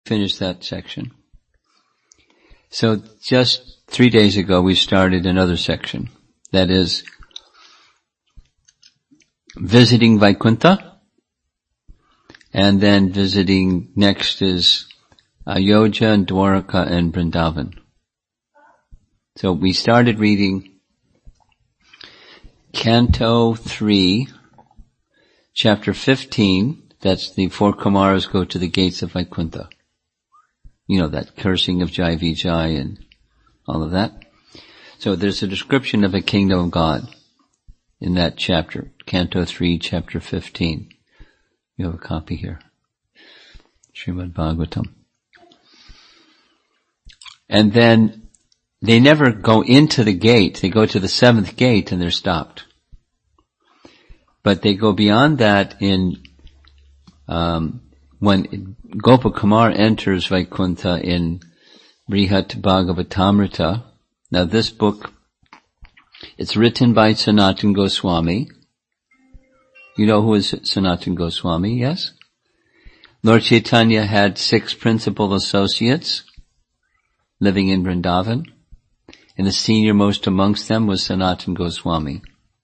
finish that section. So just 3 days ago we started another section. That is visiting Vaikuntha, and then visiting, next is Ayodhya and Dwaraka and Vrindavan. So we started reading Canto 3, Chapter 15, that's the 4 Kumaras go to the gates of Vaikuntha. You know, that cursing of Jai Vijay and all of that. So there's a description of a kingdom of God in that chapter, Canto 3, Chapter 15. You have a copy here. Srimad Bhagavatam. And then they never go into the gate. They go to the 7th gate and they're stopped. But they go beyond that in, when Gopakumar enters Vaikuntha in Brihat Bhagavatamrita. Now this book, it's written by Sanatana Goswami. You know who is Sanatana Goswami, yes? Lord Chaitanya had 6 principal associates living in Vrindavan, and the senior most amongst them was Sanatana Goswami.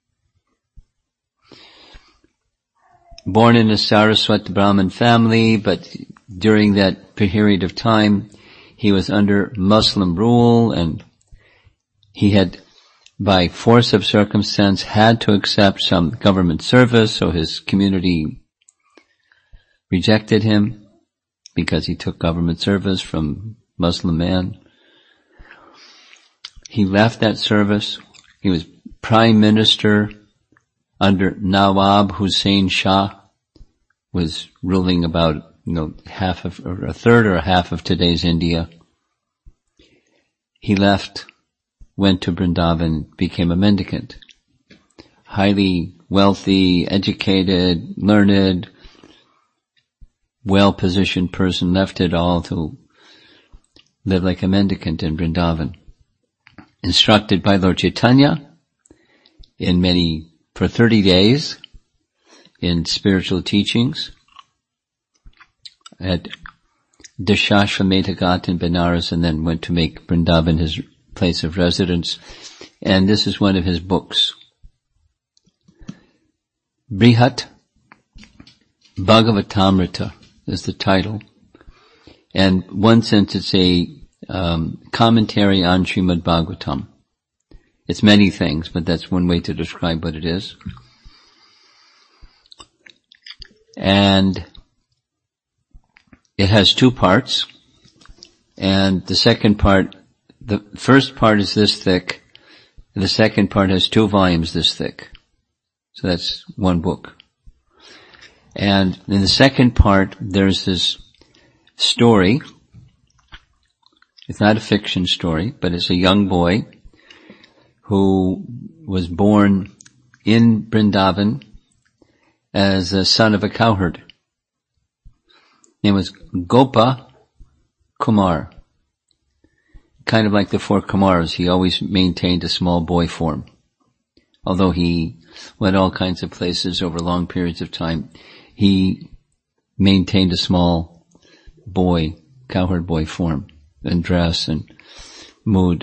Born in a Saraswat Brahmin family, but during that period of time, he was under Muslim rule, and he had, by force of circumstance, had to accept some government service, so his community rejected him because he took government service from Muslim man. He left that service. He was prime minister under Nawab Hussain Shah, was ruling about, half of, or a third or a half of today's India. He left, went to Vrindavan, became a mendicant. Highly wealthy, educated, learned, well-positioned person, left it all to live like a mendicant in Vrindavan. Instructed by Lord Chaitanya for 30 days in spiritual teachings at Dashashvamedha Ghat in Benares, and then went to make Vrindavan his place of residence. And this is one of his books. Brihat Bhagavatamrita is the title. And one sense it's a commentary on Srimad Bhagavatam. It's many things, but that's one way to describe what it is. And it has 2 parts. And the first part is this thick. And the second part has 2 volumes this thick. So that's one book. And in the second part, there's this story. It's not a fiction story, but it's a young boy who was born in Vrindavan as a son of a cowherd. His name was Gopa Kumar. Kind of like the 4 Kumaras, he always maintained a small boy form. Although he went all kinds of places over long periods of time, he maintained a small boy, cowherd boy form and dress and mood.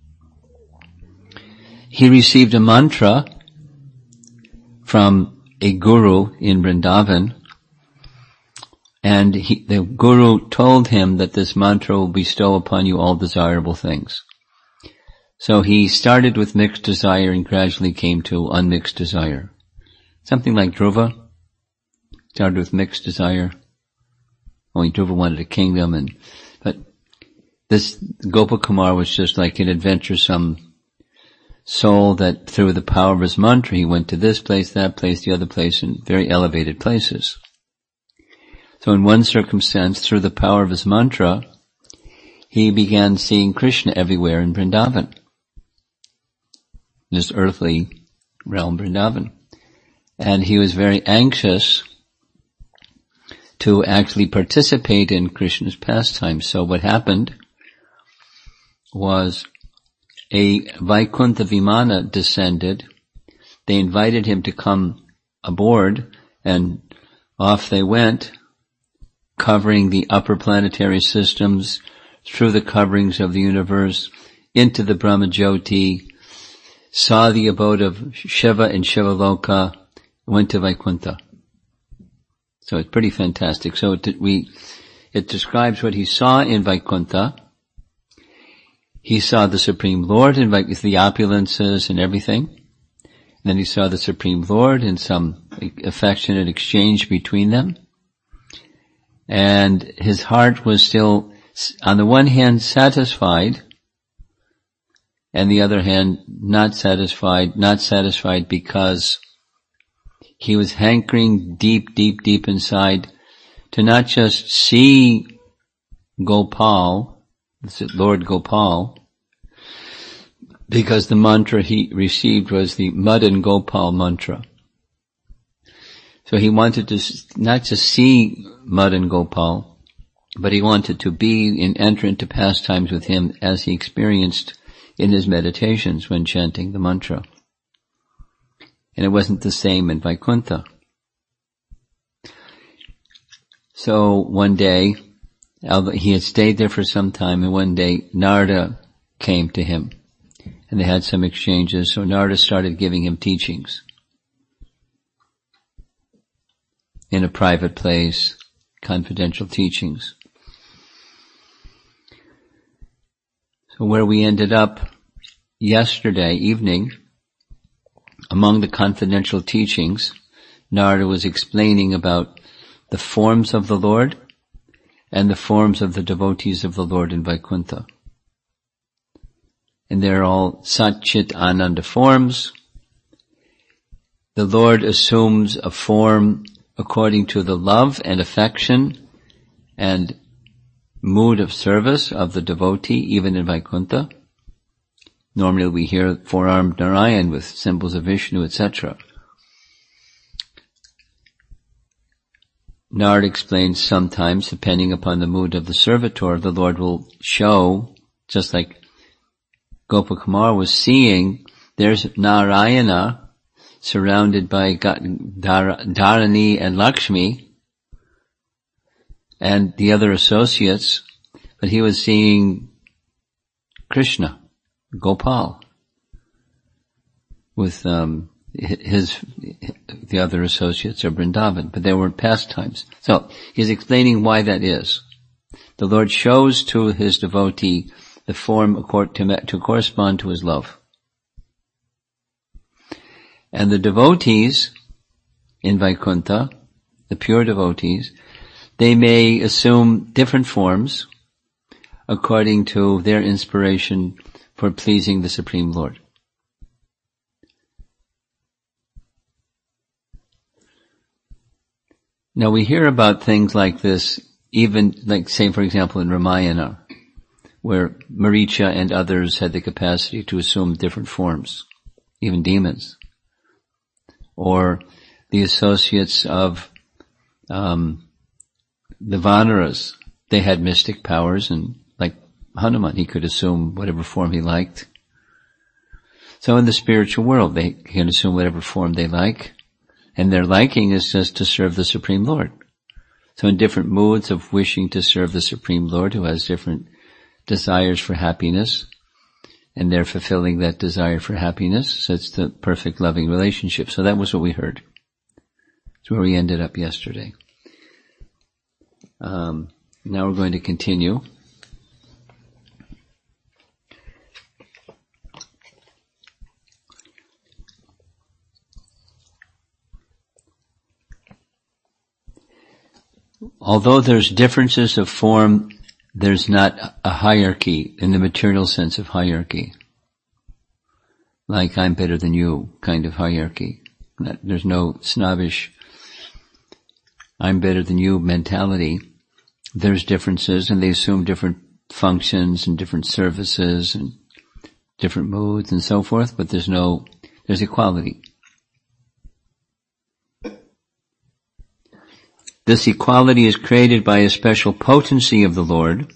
He received a mantra from a guru in Vrindavan, and the guru told him that this mantra will bestow upon you all desirable things. So he started with mixed desire and gradually came to unmixed desire. Something like Dhruva. Started with mixed desire. Only Dhruva wanted a kingdom, but this Gopakumar was just like an adventuresome soul that through the power of his mantra he went to this place, that place, the other place, and very elevated places. So in one circumstance, through the power of his mantra, he began seeing Krishna everywhere in Vrindavan. This earthly realm, Vrindavan. And he was very anxious to actually participate in Krishna's pastime. So what happened was a Vaikuntha Vimana descended. They invited him to come aboard, and off they went covering the upper planetary systems, through the coverings of the universe, into the Brahmajyoti, saw the abode of Shiva in Shivaloka, went to Vaikuntha. So it's pretty fantastic. So it describes what he saw in Vaikuntha. He saw the Supreme Lord in the opulences and everything. And then he saw the Supreme Lord in some affectionate exchange between them. And his heart was still, on the one hand, satisfied, and the other hand, not satisfied because he was hankering deep, deep, deep inside to not just see Gopal, Lord Gopal, because the mantra he received was the Madan Gopal mantra. So he wanted to not just see Madan Gopal, but he wanted to enter into pastimes with him as he experienced in his meditations when chanting the mantra. And it wasn't the same in Vaikuntha. So one day, he had stayed there for some time, and one day Narada came to him, and they had some exchanges. So Narada started giving him teachings in a private place, confidential teachings. So where we ended up yesterday evening, among the confidential teachings, Narada was explaining about the forms of the Lord and the forms of the devotees of the Lord in Vaikuntha. And they're all Sat Chit Ananda forms. The Lord assumes a form according to the love and affection and mood of service of the devotee, even in Vaikuntha. Normally we hear four-armed Narayan with symbols of Vishnu, etc. Narada explains sometimes, depending upon the mood of the servitor, the Lord will show, just like Gopakumar was seeing, there's Narayana surrounded by Dharani and Lakshmi and the other associates, but he was seeing Krishna, Gopal, with the other associates of Vrindavan, but they were pastimes. So he's explaining why that is. The Lord shows to his devotee the form to correspond to his love. And the devotees in Vaikuntha, the pure devotees, they may assume different forms according to their inspiration for pleasing the Supreme Lord. Now we hear about things like this, even like, say for example in Ramayana, where Maricha and others had the capacity to assume different forms, even demons. Or the associates of the Vanaras, they had mystic powers, and like Hanuman, he could assume whatever form he liked. So in the spiritual world, they can assume whatever form they like, and their liking is just to serve the Supreme Lord. So in different moods of wishing to serve the Supreme Lord, who has different desires for happiness, and they're fulfilling that desire for happiness, so it's the perfect loving relationship. So that was what we heard. It's where we ended up yesterday. Now we're going to continue. Although there's differences of form, there's not a hierarchy in the material sense of hierarchy. Like I'm better than you kind of hierarchy. There's no snobbish I'm better than you mentality. There's differences, and they assume different functions and different services and different moods and so forth, but there's equality. This equality is created by a special potency of the Lord,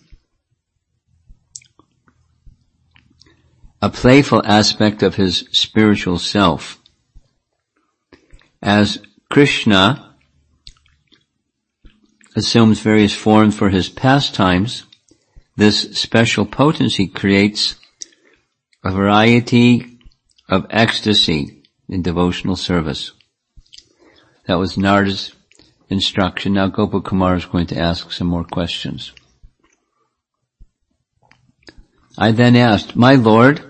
a playful aspect of his spiritual self. As Krishna assumes various forms for his pastimes, this special potency creates a variety of ecstasy in devotional service. That was Narada's instruction. Now Gopakumar is going to ask some more questions. I then asked, "My Lord,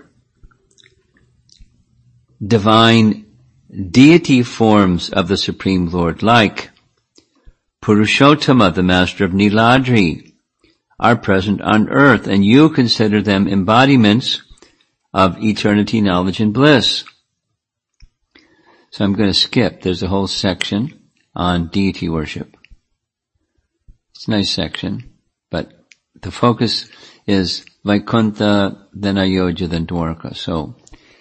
divine deity forms of the Supreme Lord, like Purushottama, the master of Niladri, are present on earth, and you consider them embodiments of eternity, knowledge, and bliss." So I'm going to skip. There's a whole section on deity worship. It's a nice section, but the focus is Vaikuntha, then Ayodhya, then Dwarka. So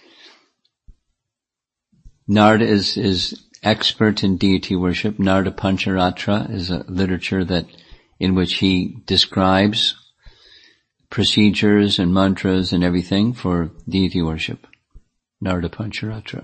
Narada is expert in deity worship. Narada Pancharatra is a literature in which he describes procedures and mantras and everything for deity worship. Narada Pancharatra.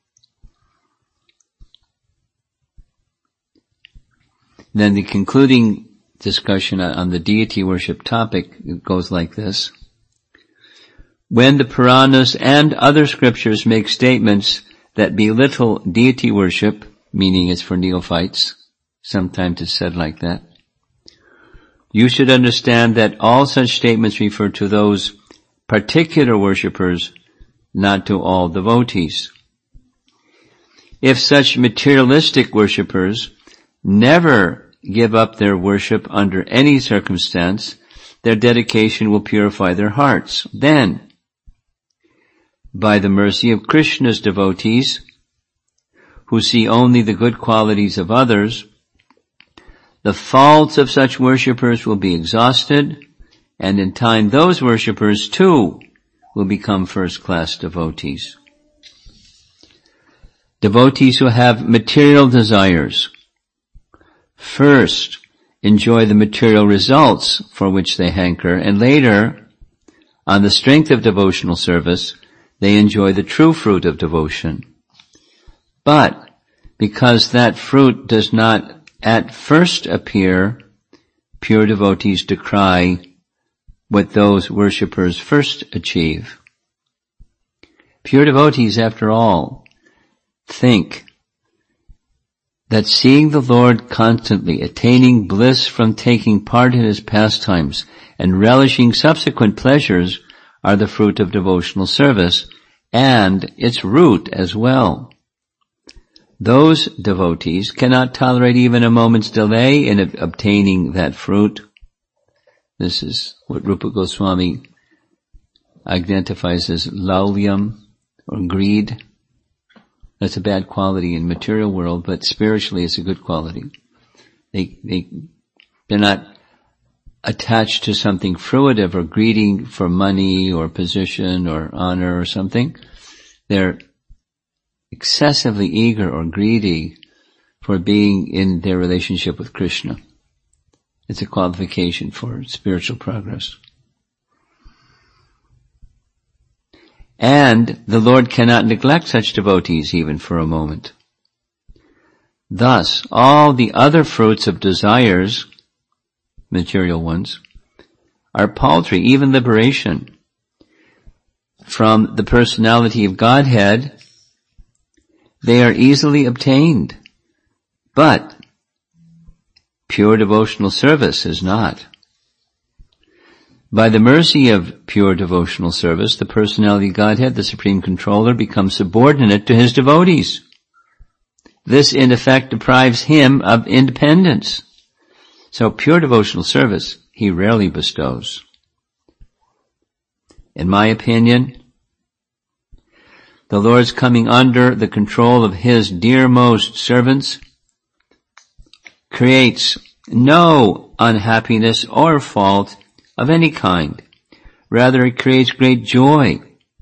Then the concluding discussion on the deity worship topic goes like this. When the Puranas and other scriptures make statements that belittle deity worship, meaning it's for neophytes, sometimes it's said like that, you should understand that all such statements refer to those particular worshippers, not to all devotees. If such materialistic worshippers never give up their worship under any circumstance, their dedication will purify their hearts. Then, by the mercy of Krishna's devotees, who see only the good qualities of others, the faults of such worshippers will be exhausted, and in time those worshippers too will become first-class devotees. Devotees who have material desires first enjoy the material results for which they hanker, and later, on the strength of devotional service, they enjoy the true fruit of devotion. But because that fruit does not at first appear, pure devotees decry what those worshippers first achieve. Pure devotees, after all, think that seeing the Lord constantly, attaining bliss from taking part in his pastimes, and relishing subsequent pleasures are the fruit of devotional service, and its root as well. Those devotees cannot tolerate even a moment's delay in obtaining that fruit. This is what Rupa Goswami identifies as laulyam, or greed. That's a bad quality in material world, but spiritually it's a good quality. They're not attached to something fruitive or greedy for money or position or honor or something. They're excessively eager or greedy for being in their relationship with Krishna. It's a qualification for spiritual progress. And the Lord cannot neglect such devotees even for a moment. Thus, all the other fruits of desires, material ones, are paltry, even liberation from the personality of Godhead. They are easily obtained, but pure devotional service is not. By the mercy of pure devotional service, the personality of Godhead, the Supreme Controller, becomes subordinate to his devotees. This, in effect, deprives him of independence. So pure devotional service he rarely bestows. In my opinion, the Lord's coming under the control of his dearmost servants creates no unhappiness or fault of any kind. Rather, it creates great joy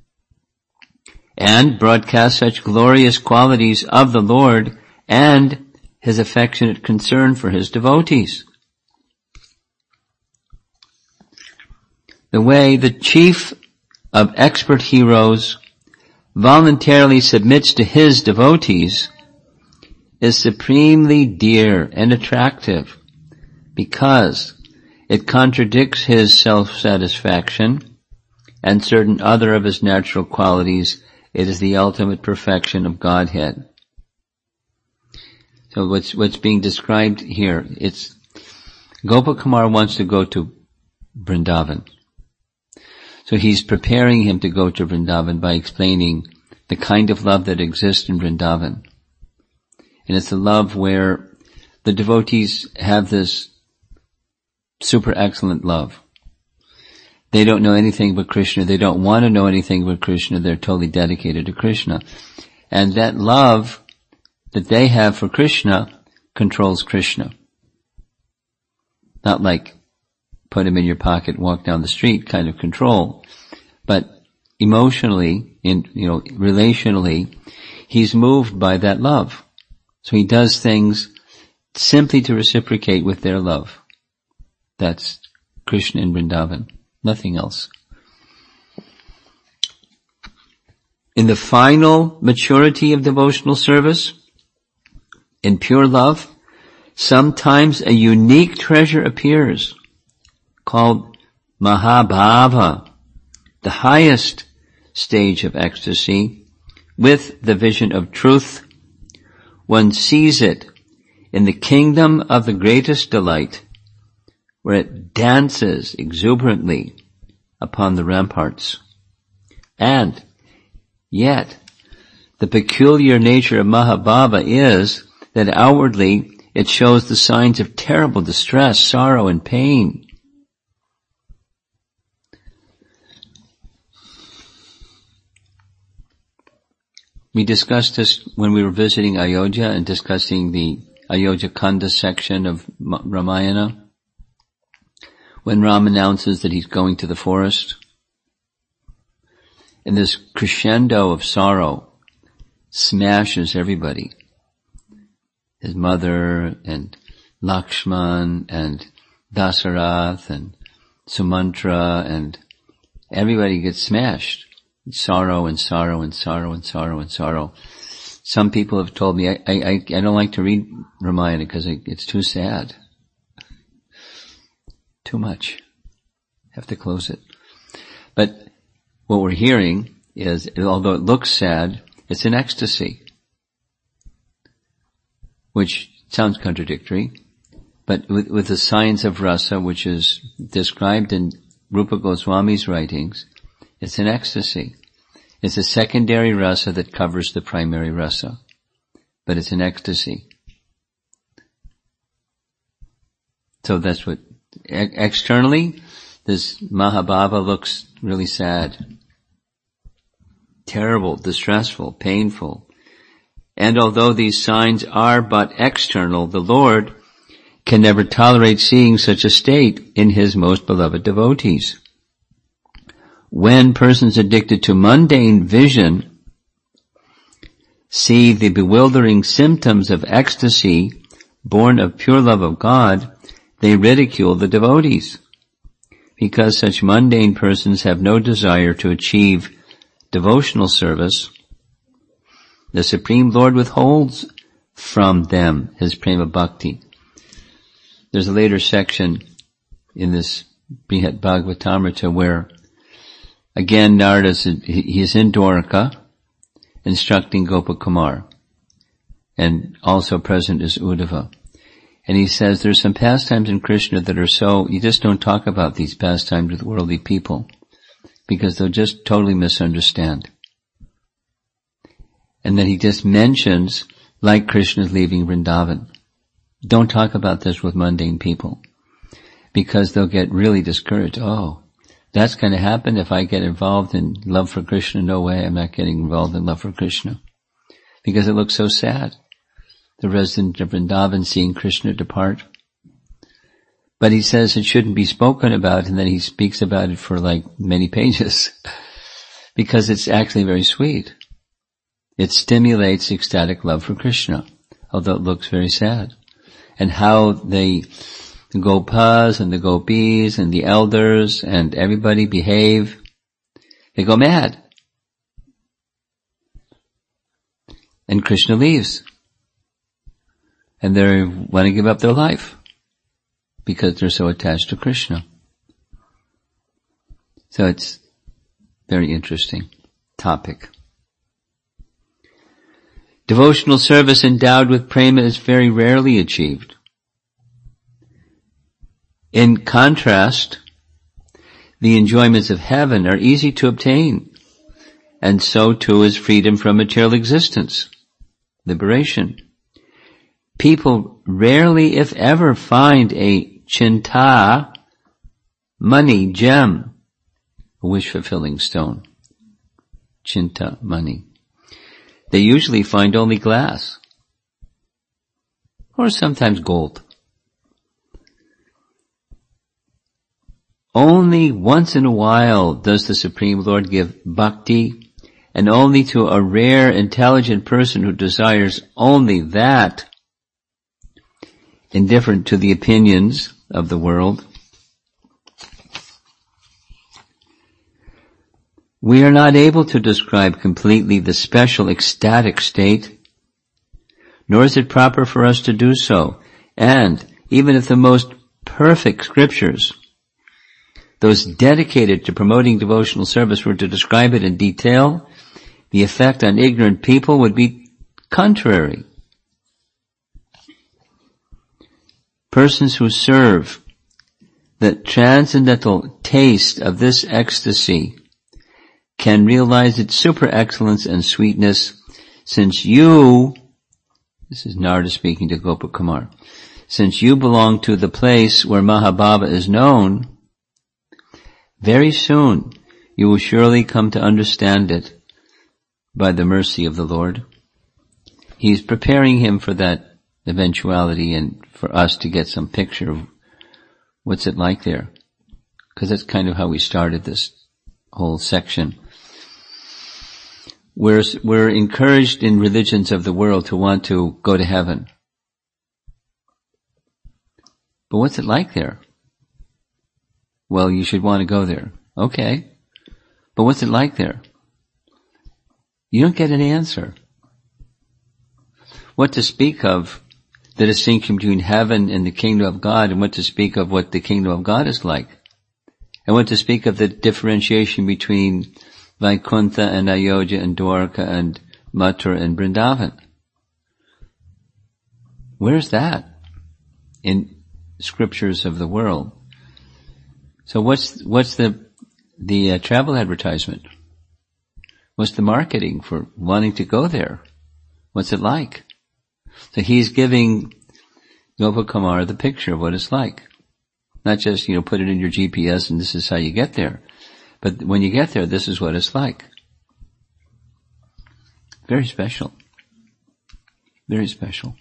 and broadcasts such glorious qualities of the Lord and his affectionate concern for his devotees. The way the chief of expert heroes voluntarily submits to his devotees is supremely dear and attractive. because it contradicts his self-satisfaction and certain other of his natural qualities. It is the ultimate perfection of Godhead. So what's being described here, it's Gopakumar wants to go to Vrindavan. So he's preparing him to go to Vrindavan by explaining the kind of love that exists in Vrindavan. And it's a love where the devotees have this super excellent love. They don't know anything but Krishna. They don't want to know anything but Krishna. They're totally dedicated to Krishna. And that love that they have for Krishna controls Krishna. Not like put him in your pocket, walk down the street kind of control. But emotionally, relationally, he's moved by that love. So he does things simply to reciprocate with their love. That's Krishna in Vrindavan. Nothing else. In the final maturity of devotional service, in pure love, sometimes a unique treasure appears called Mahabhava, the highest stage of ecstasy. With the vision of truth, one sees it in the kingdom of the greatest delight, where it dances exuberantly upon the ramparts. And yet, the peculiar nature of Mahabhava is that outwardly it shows the signs of terrible distress, sorrow, and pain. We discussed this when we were visiting Ayodhya and discussing the Ayodhya Kanda section of Ramayana. When Ram announces that he's going to the forest, and this crescendo of sorrow smashes everybody. His mother and Lakshman and Dasarath and Sumantra and everybody gets smashed. Sorrow and sorrow and sorrow and sorrow and sorrow. Some people have told me I don't like to read Ramayana because it's too sad. Too much. Have to close it. But what we're hearing is, although it looks sad, it's an ecstasy. Which sounds contradictory, but with the science of rasa, which is described in Rupa Goswami's writings, it's an ecstasy. It's a secondary rasa that covers the primary rasa, but it's an ecstasy. So that's what, externally, this Mahabhava looks really sad, terrible, distressful, painful. And although these signs are but external, the Lord can never tolerate seeing such a state in His most beloved devotees. When persons addicted to mundane vision see the bewildering symptoms of ecstasy born of pure love of God, they ridicule the devotees, because such mundane persons have no desire to achieve devotional service. The Supreme Lord withholds from them His prema bhakti. There's a later section in this Brihat Bhagavatamrita where, again, Narada is in Dwaraka instructing Gopakumar, and also present is Uddhava. And he says there's some pastimes in Krishna that are so, you just don't talk about these pastimes with worldly people, because they'll just totally misunderstand. And then he just mentions, like Krishna's leaving Vrindavan. Don't talk about this with mundane people, because they'll get really discouraged. Oh, that's going to happen if I get involved in love for Krishna. No way, I'm not getting involved in love for Krishna. Because it looks so sad. The resident of Vrindavan seeing Krishna depart. But he says it shouldn't be spoken about, and then he speaks about it for like many pages. Because it's actually very sweet. It stimulates ecstatic love for Krishna, although it looks very sad. And how the Gopas and the Gopis and the elders and everybody behave, they go mad. And Krishna leaves. And they want to give up their life. because they're so attached to Krishna. So it's very interesting topic. Devotional service endowed with prema is very rarely achieved. In contrast, the enjoyments of heaven are easy to obtain, and so too is freedom from material existence, liberation. People rarely, if ever, find a chinta, money, gem, a wish-fulfilling stone. Chinta, money. They usually find only glass, or sometimes gold. Only once in a while does the Supreme Lord give bhakti, and only to a rare, intelligent person who desires only that, indifferent to the opinions of the world. We are not able to describe completely the special ecstatic state, nor is it proper for us to do so. And even if the most perfect scriptures, those dedicated to promoting devotional service, were to describe it in detail, the effect on ignorant people would be contrary. Persons who serve the transcendental taste of this ecstasy can realize its super excellence and sweetness, since you, this is Narada speaking to Gopakumar, since you belong to the place where Mahabhava is known, very soon you will surely come to understand it by the mercy of the Lord. He's preparing him for that eventuality and for us to get some picture of what's it like there. Because that's kind of how we started this whole section. We're encouraged in religions of the world to want to go to heaven. But what's it like there? Well, you should want to go there. Okay. But what's it like there? You don't get an answer. What to speak of the distinction between heaven and the kingdom of God, and what to speak of what the kingdom of God is like, and what to speak of the differentiation between Vaikuntha and Ayodhya and Dwarka and Mathura and Vrindavan. Where's that in scriptures of the world? So what's the travel advertisement? What's the marketing for wanting to go there? What's it like? So he's giving Gopakumar the picture of what it's like. Not just, put it in your GPS and this is how you get there. But when you get there, this is what it's like. Very special. Very special.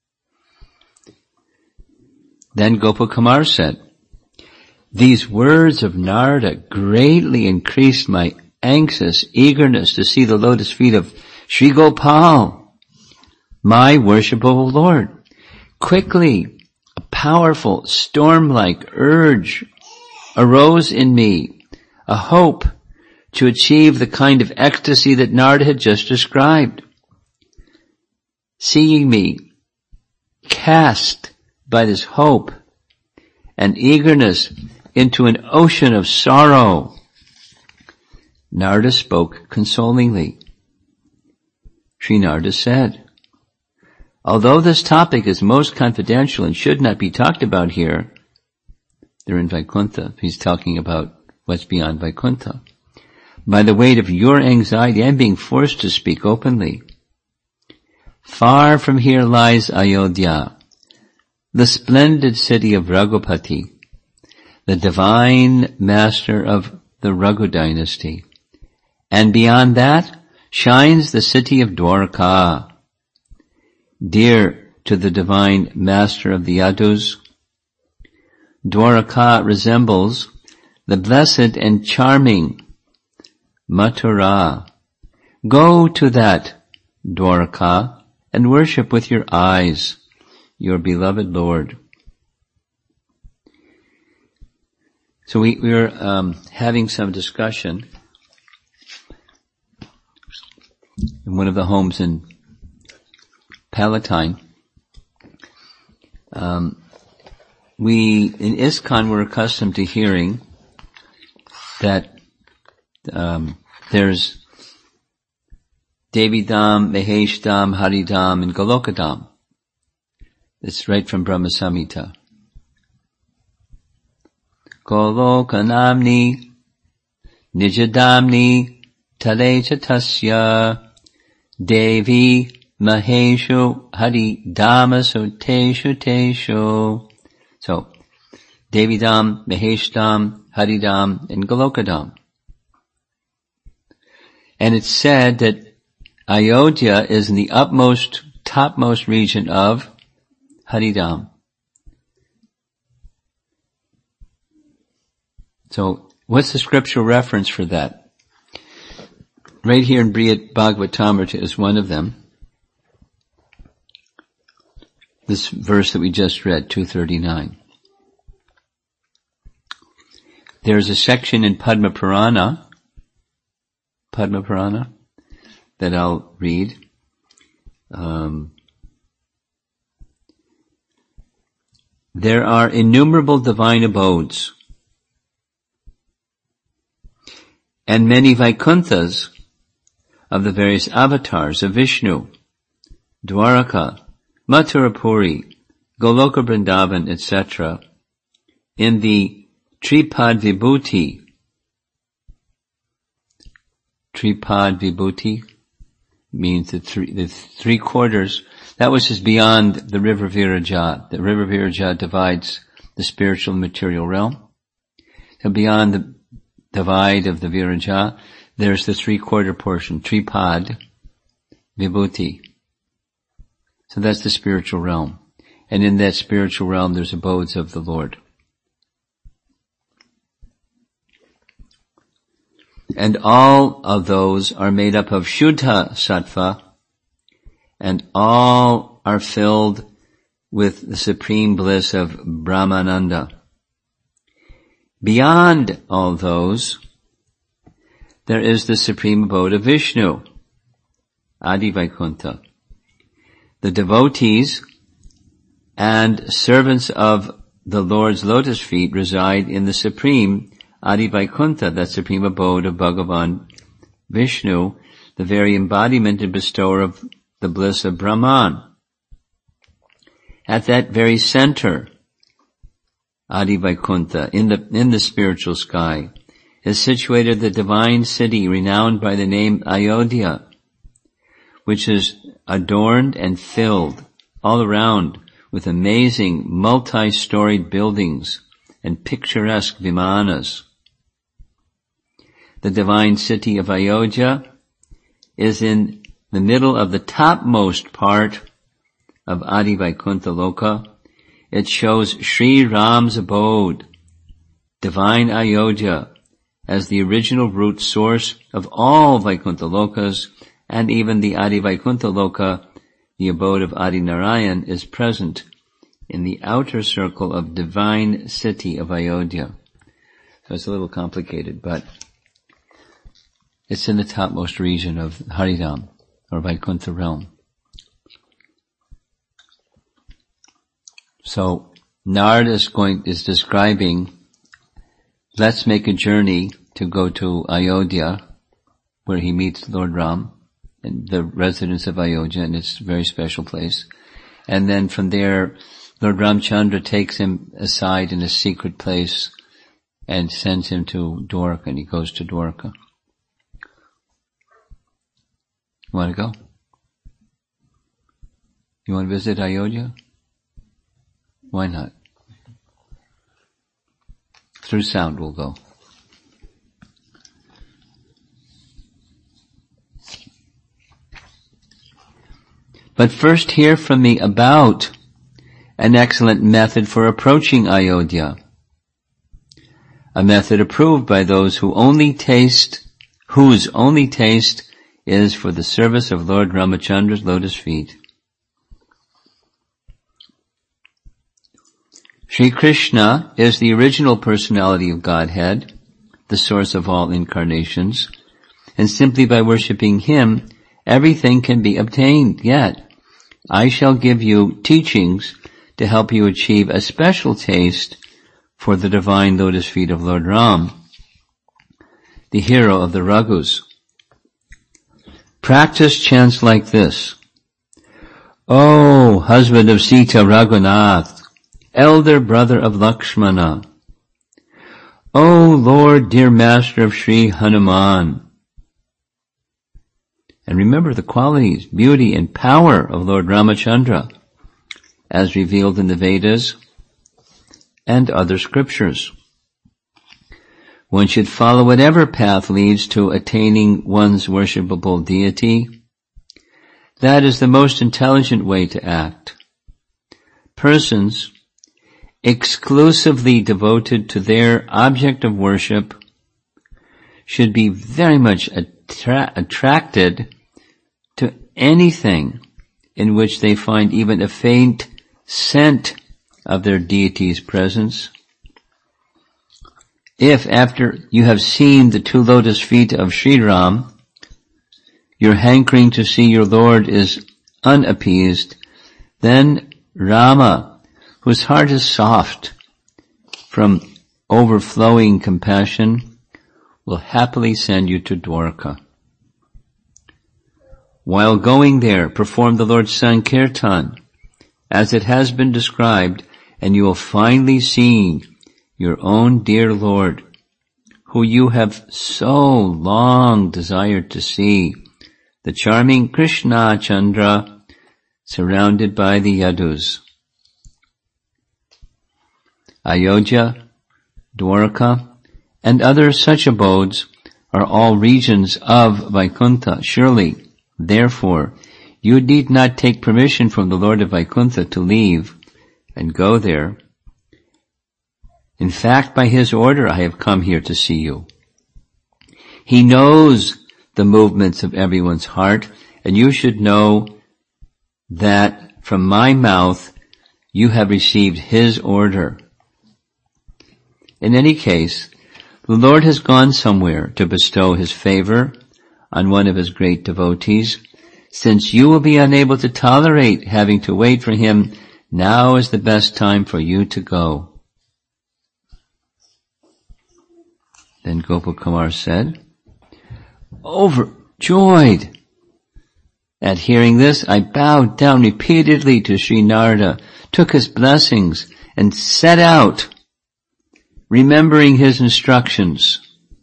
Then Gopakumar said, "These words of Narada greatly increased my anxious eagerness to see the lotus feet of Sri Gopal, my worshipable Lord. Quickly, a powerful storm-like urge arose in me, a hope to achieve the kind of ecstasy that Narada had just described. Seeing me cast by this hope and eagerness into an ocean of sorrow, Narada spoke consolingly. Sri Narada said, although this topic is most confidential and should not be talked about here, they're in Vaikuntha, he's talking about what's beyond Vaikuntha. By the weight of your anxiety, I'm being forced to speak openly. Far from here lies Ayodhya, the splendid city of Raghupati, the divine master of the Raghu dynasty. And beyond that shines the city of Dwarka, dear to the divine master of the Yadus. Dwarka resembles the blessed and charming Mathura. Go to that Dwarka and worship with your eyes your beloved Lord." So we were having some discussion in one of the homes in Palatine. in ISKCON we're accustomed to hearing that there's Devi Dham, Mahesh Dham, Hari Dham, and Goloka Dham. It's right from Brahma Samhita. Goloka Namni Nijadamni Tale Chatasya Devi Maheshu Hari Dhamasu Teshu Teshu. So, Devi Dham, Mahesh Dham, Hari Dham, and Goloka Dham. And it's said that Ayodhya is in the topmost region of Hari Dham. So, what's the scriptural reference for that? Right here in Brihad Bhagavatamrita is one of them. This verse that we just read, 239. There's a section in Padma Purana, that I'll read. There are innumerable divine abodes and many Vaikunthas of the various avatars of Vishnu, Dwaraka, Mathurapuri, Goloka Vrindavan, etc. in the Tripad Vibhuti. Tripad Vibhuti means the three quarters. That was just beyond the river Viraja. The river Viraja divides the spiritual and material realm. So beyond the divide of the Viraja, there's the 3/4 portion, Tripad Vibhuti. So that's the spiritual realm. And in that spiritual realm there's abodes of the Lord. And all of those are made up of Shuddha Sattva, and all are filled with the supreme bliss of Brahmananda. Beyond all those, there is the supreme abode of Vishnu, Adi Vaikuntha. The devotees and servants of the Lord's lotus feet reside in the supreme Adi Vaikuntha, that supreme abode of Bhagavan Vishnu, the very embodiment and bestower of the bliss of Brahman. At that very center, Adi Vaikuntha, in the spiritual sky, is situated the divine city renowned by the name Ayodhya, which is adorned and filled all around with amazing multi-storied buildings and picturesque vimanas. The divine city of Ayodhya is in the middle of the topmost part of Adi Vaikuntha Loka. It shows Sri Ram's abode, divine Ayodhya, as the original root source of all Vaikuntha Lokas, and even the Adi Vaikuntha Loka, the abode of Adi Narayan, is present in the outer circle of divine city of Ayodhya. So it's a little complicated, but it's in the topmost region of Haridham, or Vaikuntha realm. So Narad is describing, let's make a journey to go to Ayodhya, where he meets Lord Ram, and the residents of Ayodhya, and it's a very special place. And then from there, Lord Ramchandra takes him aside in a secret place and sends him to Dwarka, and he goes to Dwarka. You want to go? You want to visit Ayodhya? Why not? Through sound we'll go. But first hear from me about an excellent method for approaching Ayodhya. A method approved by those whose only taste is for the service of Lord Ramachandra's lotus feet. Sri Krishna is the original personality of Godhead, the source of all incarnations, and simply by worshipping Him, everything can be obtained. Yet, I shall give you teachings to help you achieve a special taste for the divine lotus feet of Lord Ram, the hero of the Raghus. Practice chants like this. O husband of Sita Raghunath, elder brother of Lakshmana, O Lord, dear master of Sri Hanuman. And remember the qualities, beauty, and power of Lord Ramachandra, as revealed in the Vedas and other scriptures. One should follow whatever path leads to attaining one's worshipable deity. That is the most intelligent way to act. Persons exclusively devoted to their object of worship should be very much attracted to anything in which they find even a faint scent of their deity's presence. If after you have seen the two lotus feet of Sri Ram, your hankering to see your Lord is unappeased, then Rama, whose heart is soft from overflowing compassion, will happily send you to Dwarka. While going there, perform the Lord's Sankirtan, as it has been described, and you will finally see your own dear Lord, who you have so long desired to see, the charming Krishna Chandra, surrounded by the Yadus. Ayodhya, Dwarka, and other such abodes are all regions of Vaikuntha. Surely, therefore, you need not take permission from the Lord of Vaikuntha to leave and go there. In fact, by his order, I have come here to see you. He knows the movements of everyone's heart, and you should know that from my mouth you have received his order. In any case, the Lord has gone somewhere to bestow his favor on one of his great devotees. Since you will be unable to tolerate having to wait for him, now is the best time for you to go. Then Gopakumar said, overjoyed at hearing this, I bowed down repeatedly to Sri Narada, took his blessings, and set out, remembering his instructions.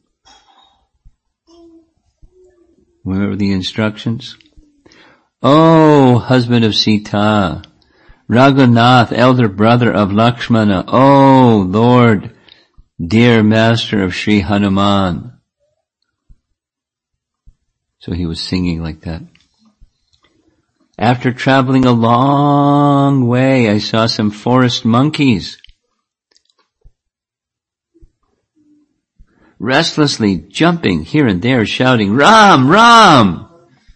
Remember the instructions? O husband of Sita, Raghunath, elder brother of Lakshmana, O Lord, dear master of Sri Hanuman. So he was singing like that. After traveling a long way, I saw some forest monkeys restlessly jumping here and there, shouting, Ram, Ram!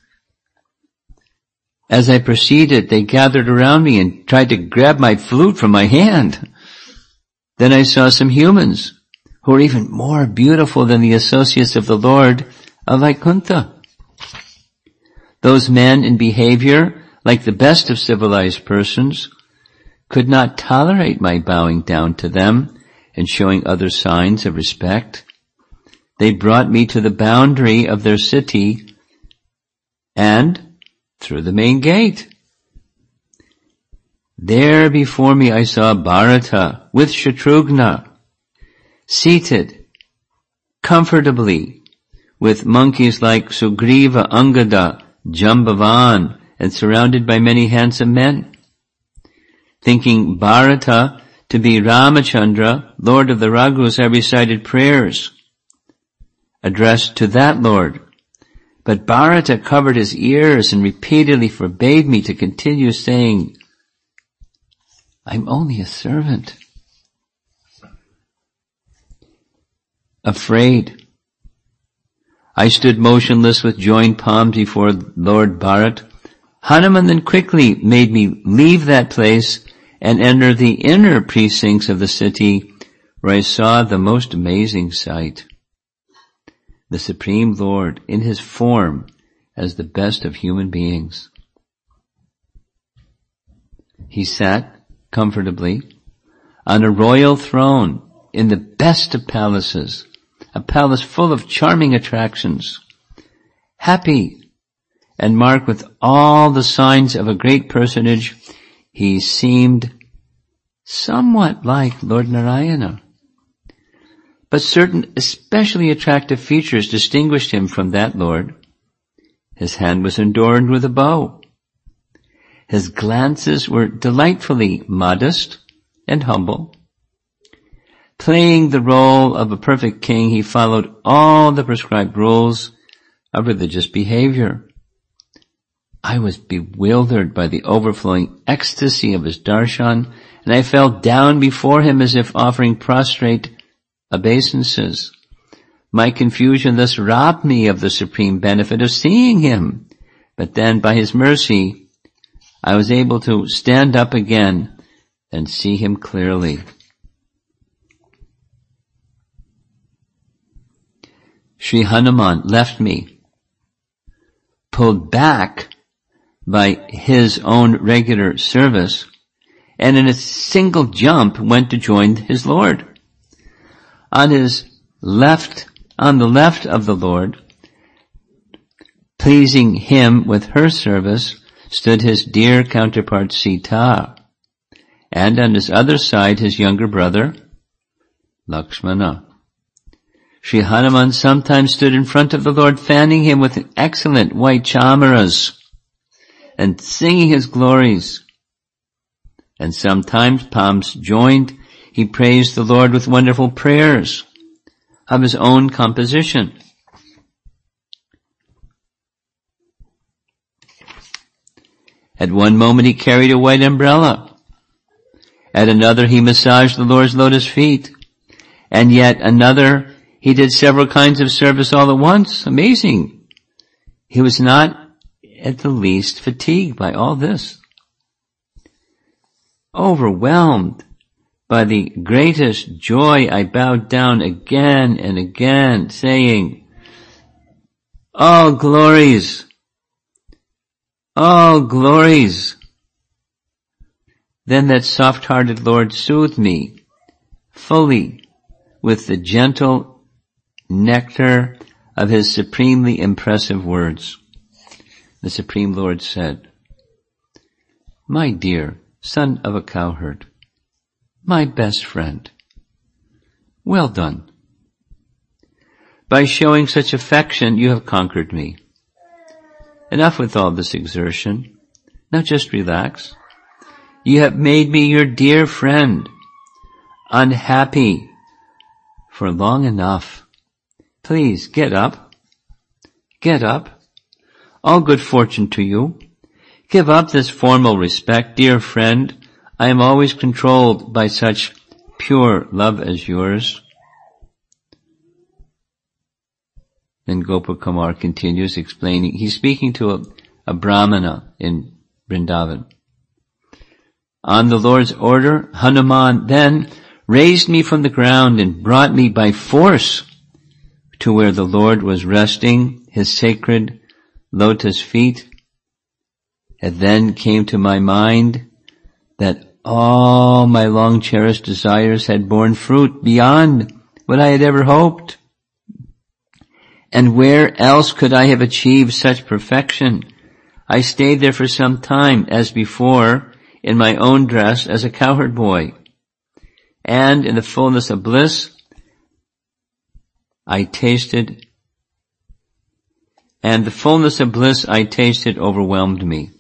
As I proceeded, they gathered around me and tried to grab my flute from my hand. Then I saw some humans who were even more beautiful than the associates of the Lord of Vaikuntha. Those men in behavior, like the best of civilized persons, could not tolerate my bowing down to them and showing other signs of respect. They brought me to the boundary of their city and through the main gate. There before me I saw Bharata with Shatrughna, seated comfortably with monkeys like Sugriva, Angada, Jambavan, and surrounded by many handsome men. Thinking Bharata to be Ramachandra, Lord of the Raghus, I recited prayers addressed to that Lord. But Bharata covered his ears and repeatedly forbade me to continue, saying, I'm only a servant. Afraid, I stood motionless with joined palms before Lord Bharat. Hanuman then quickly made me leave that place and enter the inner precincts of the city, where I saw the most amazing sight. The Supreme Lord in his form as the best of human beings. He sat comfortably on a royal throne in the best of palaces, a palace full of charming attractions, happy and marked with all the signs of a great personage. He seemed somewhat like Lord Narayana, but certain especially attractive features distinguished him from that Lord. His hand was adorned with a bow. His glances were delightfully modest and humble. Playing the role of a perfect king, he followed all the prescribed rules of religious behavior. I was bewildered by the overflowing ecstasy of his darshan, and I fell down before him as if offering prostrate obeisances. My confusion thus robbed me of the supreme benefit of seeing him, but then by his mercy I was able to stand up again and see him clearly. Sri Hanuman left me, pulled back by his own regular service, and in a single jump went to join his Lord. On the left of the Lord, pleasing him with her service, stood his dear counterpart Sita, and on his other side his younger brother, Lakshmana. Sri Hanuman sometimes stood in front of the Lord, fanning him with excellent white chamaras and singing his glories. And sometimes, palms joined, he praised the Lord with wonderful prayers of his own composition. At one moment he carried a white umbrella. At another he massaged the Lord's lotus feet. And yet another he did several kinds of service all at once. Amazing. He was not at the least fatigued by all this. Overwhelmed by the greatest joy, I bowed down again and again, saying, "All glories, all glories." Then that soft-hearted Lord soothed me fully with the gentle nectar of his supremely impressive words. The Supreme Lord said, "My dear son of a cowherd, my best friend, well done. By showing such affection, you have conquered me. Enough with all this exertion. Now just relax. You have made me your dear friend unhappy for long enough. Please get up. Get up. All good fortune to you. Give up this formal respect, dear friend. I am always controlled by such pure love as yours." Then Gopakumar continues explaining. He's speaking to a Brahmana in Vrindavan. On the Lord's order, Hanuman then raised me from the ground and brought me by force to where the Lord was resting, his sacred lotus feet. It then came to my mind that all my long cherished desires had borne fruit beyond what I had ever hoped. And where else could I have achieved such perfection? I stayed there for some time, as before, in my own dress as a cowherd boy. And in the fullness of bliss, I tasted overwhelmed me.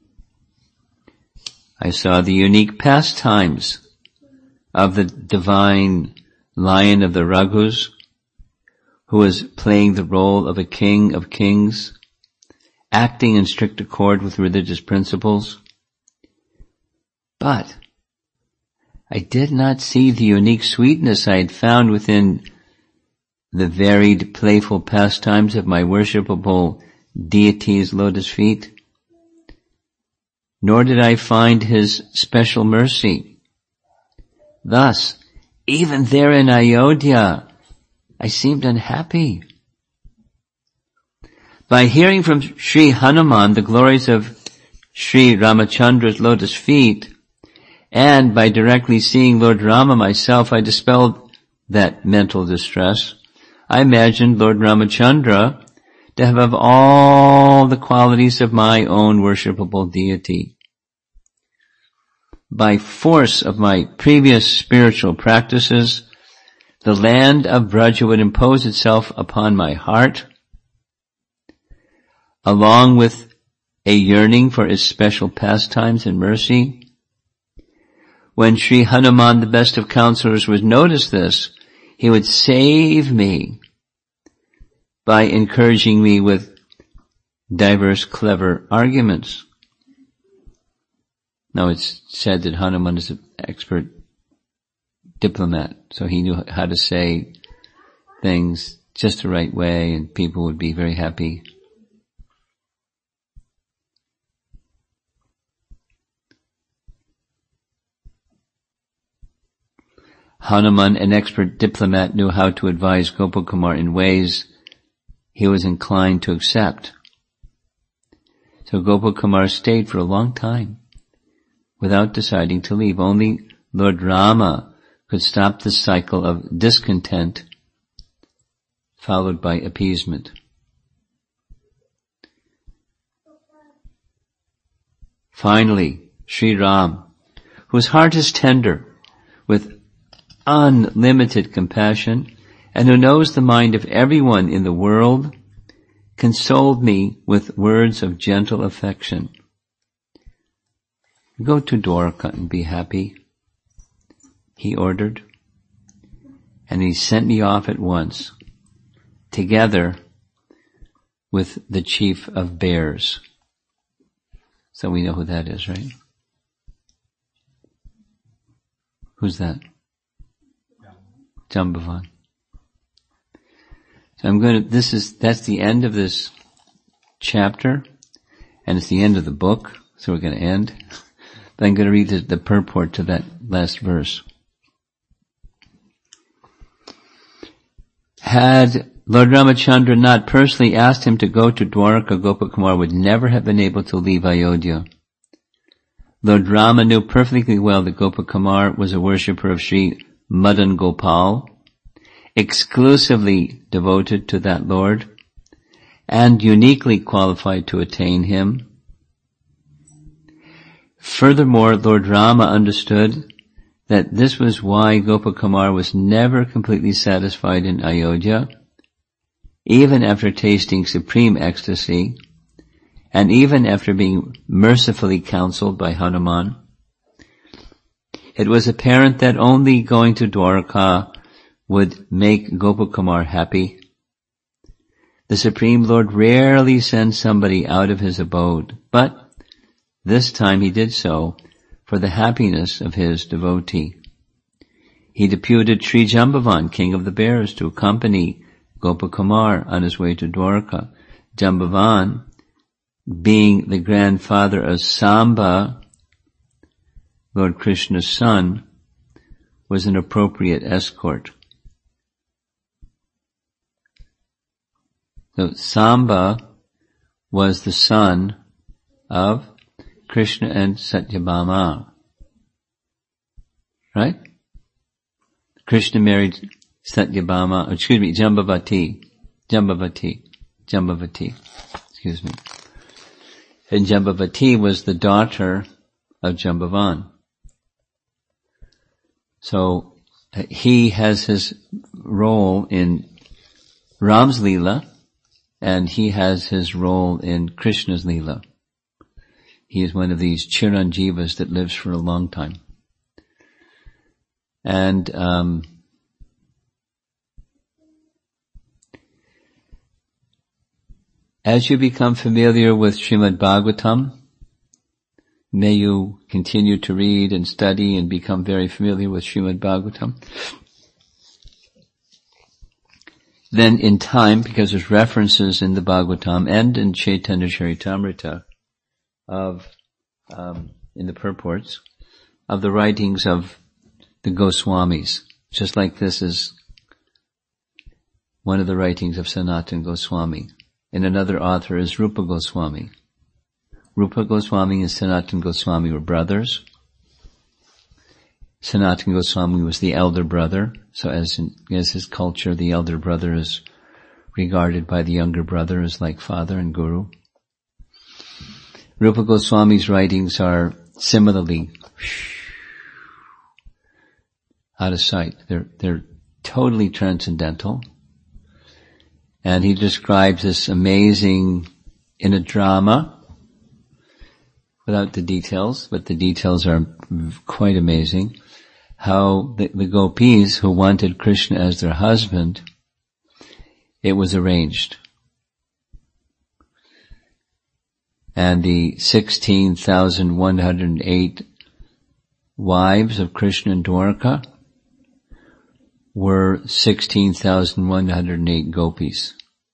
I saw the unique pastimes of the divine Lion of the Raghus, who was playing the role of a king of kings, acting in strict accord with religious principles. But I did not see the unique sweetness I had found within the varied, playful pastimes of my worshipable deity's lotus feet. Nor did I find his special mercy. Thus, even there in Ayodhya, I seemed unhappy. By hearing from Sri Hanuman the glories of Sri Ramachandra's lotus feet, And by directly seeing Lord Rama myself, I dispelled that mental distress. I imagined Lord Ramachandra to have all the qualities of my own worshipable deity. By force of my previous spiritual practices, the land of Braja would impose itself upon my heart, along with a yearning for its special pastimes and mercy. When Sri Hanuman, the best of counselors, would notice this, he would save me by encouraging me with diverse clever arguments. Now it's said that Hanuman is an expert diplomat, so he knew how to say things just the right way and people would be very happy. Hanuman, an expert diplomat, knew how to advise Gopakumar in ways he was inclined to accept. So Gopakumar stayed for a long time without deciding to leave. Only Lord Rama could stop the cycle of discontent followed by appeasement. Finally, Sri Ram, whose heart is tender with unlimited compassion and who knows the mind of everyone in the world, consoled me with words of gentle affection. Go to Dwarka and be happy, he ordered, and he sent me off at once, together with the chief of bears. So we know who that is, right? Who's that? Jambavan. So that's the end of this chapter, and it's the end of the book, so we're going to end. But I'm going to read the purport to that last verse. Had Lord Ramachandra not personally asked him to go to Dwarka, Gopakumar would never have been able to leave Ayodhya. Lord Rama knew perfectly well that Gopakumar was a worshipper of Sri Madan Gopal, exclusively devoted to that Lord, and uniquely qualified to attain him. Furthermore, Lord Rama understood that this was why Gopakumar was never completely satisfied in Ayodhya, even after tasting supreme ecstasy, and even after being mercifully counseled by Hanuman. It was apparent that only going to Dwarka would make Gopakumar happy. The Supreme Lord rarely sends somebody out of his abode, but this time he did so for the happiness of his devotee. He deputed Sri Jambavan, king of the bears, to accompany Gopakumar on his way to Dwarka. Jambavan, being the grandfather of Samba, Lord Krishna's son, was an appropriate escort. So Samba was the son of Krishna and Satyabhama. Right? Krishna married Jambavati. Excuse me. And Jambavati was the daughter of Jambavan. So he has his role in Ram's Leela, and he has his role in Krishna's Leela. He is one of these Chiranjivas that lives for a long time. And as you become familiar with Srimad Bhagavatam, may you continue to read and study and become very familiar with Srimad Bhagavatam. Then in time, because there's references in the Bhagavatam and in Chaitanya Charitamrita in the purports, of the writings of the Goswamis, just like this is one of the writings of Sanatana Goswami. And another author is Rupa Goswami. Rupa Goswami and Sanatana Goswami were brothers. Sanatana Goswami was the elder brother, so as his culture, the elder brother is regarded by the younger brother as like father and guru. Rupa Goswami's writings are similarly out of sight. They're totally transcendental. And he describes this amazing, in a drama, without the details, but the details are quite amazing, how the gopis who wanted Krishna as their husband, it was arranged. And the 16,108 wives of Krishna in Dwarka were 16,108 gopis.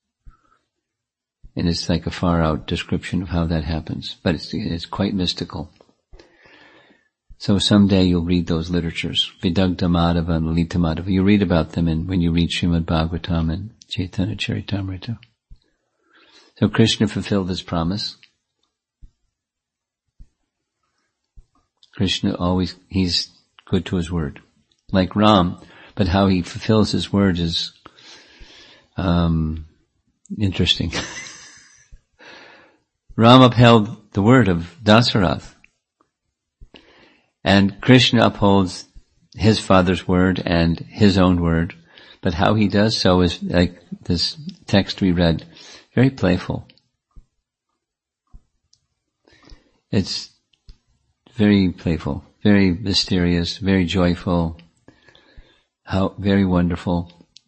And it's like a far out description of how that happens. But it's quite mystical. So someday you'll read those literatures. Vidagdha Madhava and Lalita Madhava. You read about them when you read Srimad Bhagavatam and Chaitanya Charitamrita. So Krishna fulfilled his promise. Krishna he's good to his word. Like Ram, but how he fulfills his word is, interesting. Ram upheld the word of Dasarath. And Krishna upholds his father's word and his own word. But how he does so is, like this text we read, very playful. It's very playful, very mysterious, very joyful, very wonderful.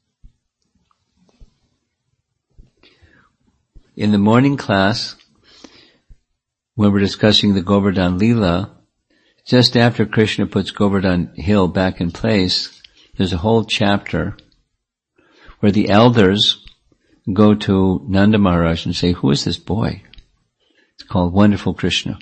In the morning class, when we're discussing the Govardhan Leela, just after Krishna puts Govardhan Hill back in place, there's a whole chapter where the elders go to Nanda Maharaj and say, who is this boy? It's called Wonderful Krishna.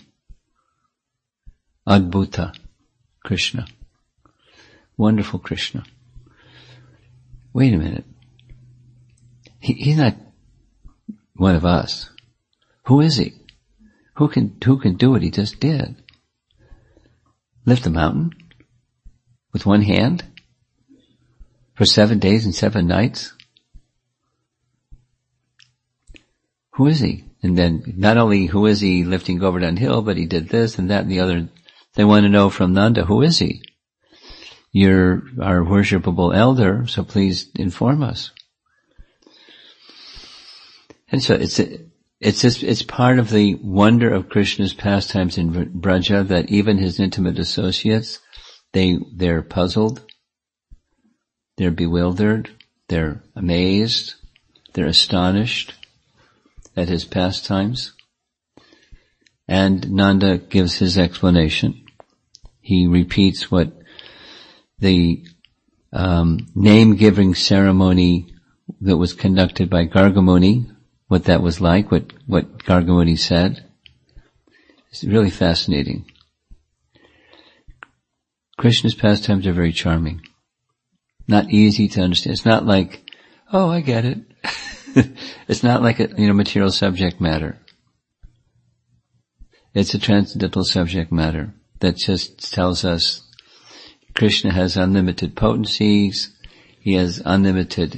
Adbhuta Krishna. Wonderful Krishna. Wait a minute. He's not one of us. Who is he? Who can do what he just did? Lift a mountain with one hand for 7 days and 7 nights? Who is he? And then not only who is he lifting Govardhan Hill, but he did this and that and the other. They want to know from Nanda, who is he? You're our worshipable elder, so please inform us. And so it's part of the wonder of Krishna's pastimes in Braja that even his intimate associates, they're puzzled, they're bewildered, they're amazed, they're astonished at his pastimes. And Nanda gives his explanation. He repeats what the name-giving ceremony that was conducted by Gargamuni, what that was like, what Gargamuni said. It's really fascinating. Krishna's pastimes are very charming. Not easy to understand. It's not like, oh, I get it. It's not like a, material subject matter. It's a transcendental subject matter that just tells us Krishna has unlimited potencies, he has unlimited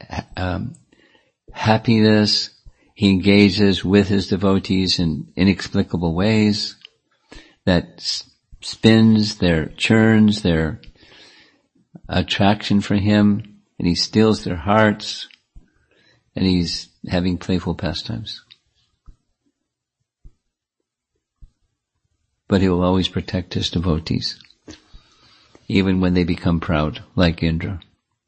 happiness, he engages with his devotees in inexplicable ways that spins their churns, their attraction for him, and he steals their hearts, and he's having playful pastimes. But he will always protect his devotees, even when they become proud, like Indra.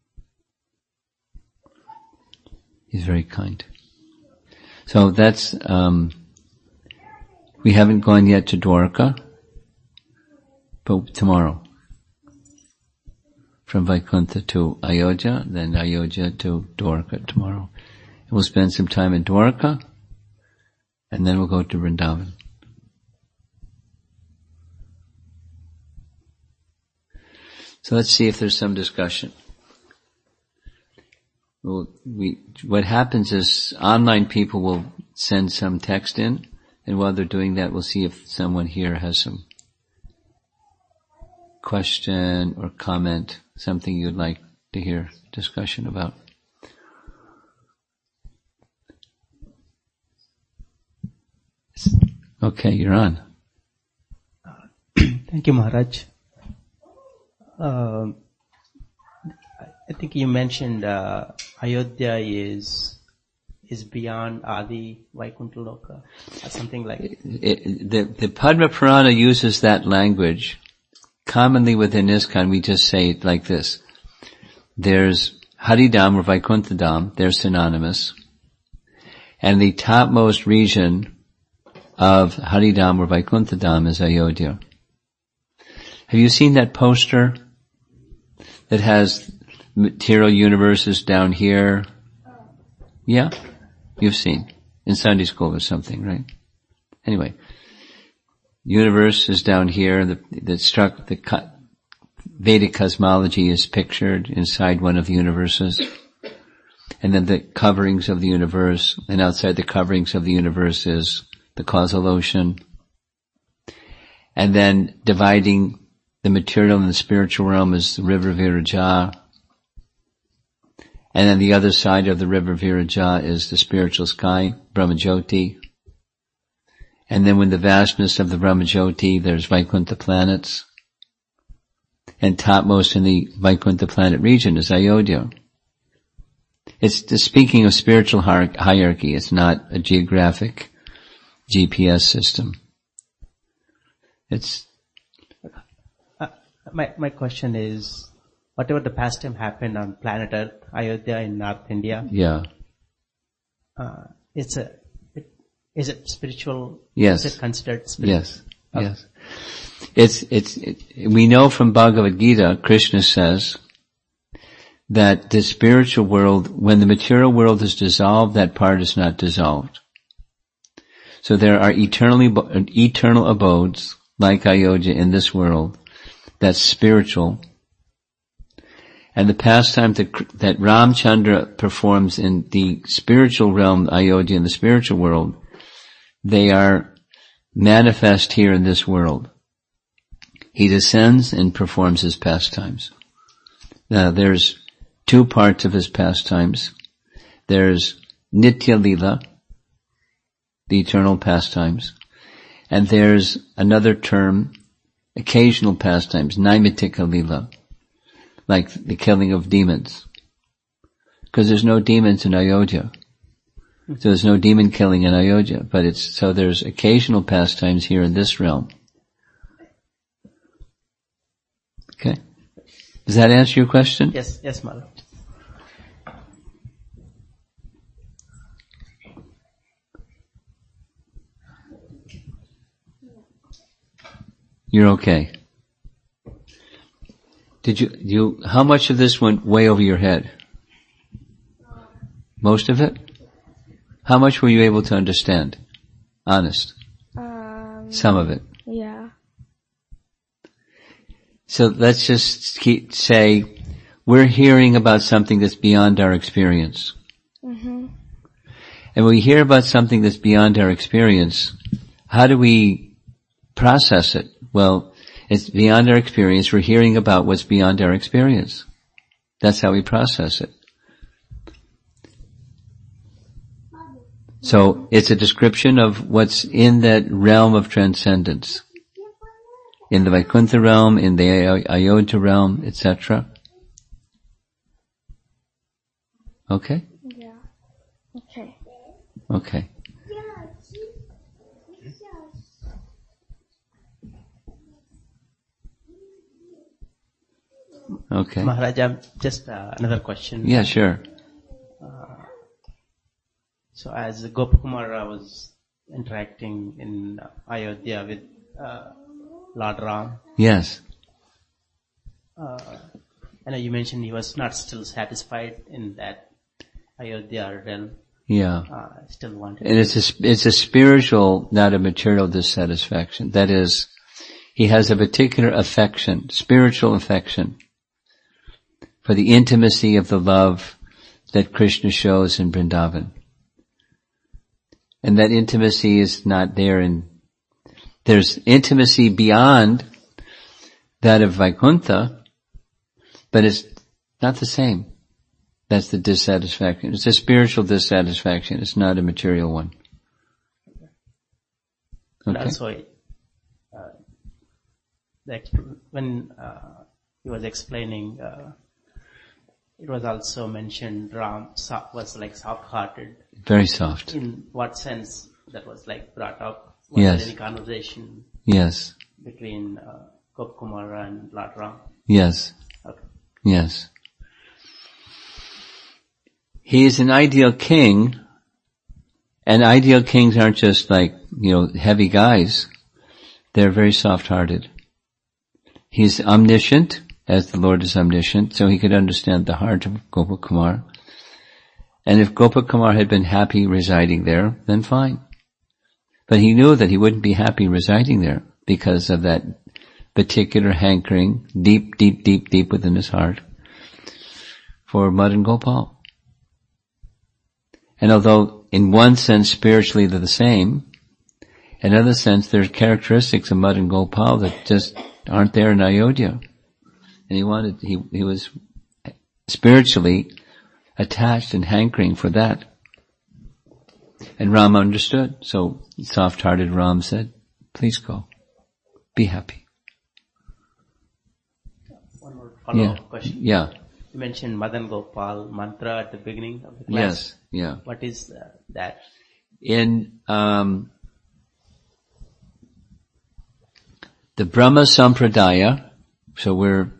He's very kind. So that's, we haven't gone yet to Dwarka, but tomorrow. From Vaikuntha to Ayodhya, then Ayodhya to Dwarka tomorrow. And we'll spend some time in Dwarka, and then we'll go to Vrindavan. So let's see if there's some discussion. What happens is online people will send some text in, and while they're doing that, we'll see if someone here has some question or comment, something you'd like to hear discussion about? Okay, you're on. Thank you, Maharaj. I think you mentioned Ayodhya is beyond Adi Vaikuntha Loka, or something like it. The Padma Purana uses that language. Commonly within ISKCON, we just say it like this. There's Haridham or Vaikuntha Dham, they're synonymous. And the topmost region of Haridham or Vaikuntha Dham is Ayodhya. Have you seen that poster that has material universes down here? Yeah? You've seen. In Sunday school or something, right? Anyway. Universe is down here. The Vedic cosmology is pictured inside one of the universes. And then the coverings of the universe, and outside the coverings of the universe is the causal ocean. And then dividing the material and the spiritual realm is the river Viraja. And then the other side of the river Viraja is the spiritual sky, Brahmajyoti. And then with the vastness of the Brahmajyoti, there's Vaikuntha planets. And topmost in the Vaikuntha planet region is Ayodhya. It's speaking of spiritual hierarchy. It's not a geographic GPS system. It's my question is, whatever the pastime happened on planet Earth, Ayodhya in North India. Yeah. Is it spiritual? Yes. Is it considered spiritual? Yes. Yes. We know from Bhagavad Gita, Krishna says that the spiritual world, when the material world is dissolved, that part is not dissolved. So there are eternal abodes like Ayodhya in this world that's spiritual. And the pastime that Ramchandra performs in the spiritual realm, Ayodhya in the spiritual world, they are manifest here in this world. He descends and performs his pastimes. Now there's two parts of his pastimes. There's Nitya Lila, the eternal pastimes, and there's another term, occasional pastimes, Naimittika Lila, like the killing of demons. Because there's no demons in Ayodhya. So there's no demon killing in Ayodhya, but so there's occasional pastimes here in this realm. Okay. Does that answer your question? Yes, Maharaj. You're okay. How much of this went way over your head? Most of it? How much were you able to understand? Honest. Some of it. Yeah. So let's just say we're hearing about something that's beyond our experience. Mm-hmm. And when we hear about something that's beyond our experience, how do we process it? Well, it's beyond our experience. We're hearing about what's beyond our experience. That's how we process it. So it's a description of what's in that realm of transcendence. In the Vaikuntha realm, in the Ayodhya realm, etc. Okay? Yeah. Okay. Okay. Okay. Maharaj, just another question. Yeah, sure. So as Gopakumar was interacting in Ayodhya with Lord Ram. Yes. I know you mentioned he was not still satisfied in that Ayodhya realm. Yeah. Still wanted. And it's a spiritual, not a material dissatisfaction. That is, he has a particular affection, spiritual affection, for the intimacy of the love that Krishna shows in Vrindavan. And that intimacy is not there there's intimacy beyond that of Vaikuntha, but it's not the same. That's the dissatisfaction. It's a spiritual dissatisfaction. It's not a material one. And Okay. also, when he was explaining, it was also mentioned Ram was like soft-hearted. Very soft. In what sense that was like brought up? Was Yes. there any conversation Yes. between Gopkumara and Lord Ram? Yes. Okay. Yes. He is an ideal king, and ideal kings aren't just like, heavy guys. They're very soft-hearted. He's omniscient, as the Lord is omniscient, so he could understand the heart of Gopakumar. And if Gopakumar had been happy residing there, then fine. But he knew that he wouldn't be happy residing there because of that particular hankering, deep, deep, deep, deep within his heart for Madan Gopal. And although in one sense spiritually they're the same, in another sense there's characteristics of Madan Gopal that just aren't there in Ayodhya. And he was spiritually attached and hankering for that. And Ram understood. So soft-hearted Ram said, please go. Be happy. One more follow-up question. Yeah. You mentioned Madan Gopal mantra at the beginning of the class. Yes. Yeah. What is that? In the Brahma Sampradaya, so we're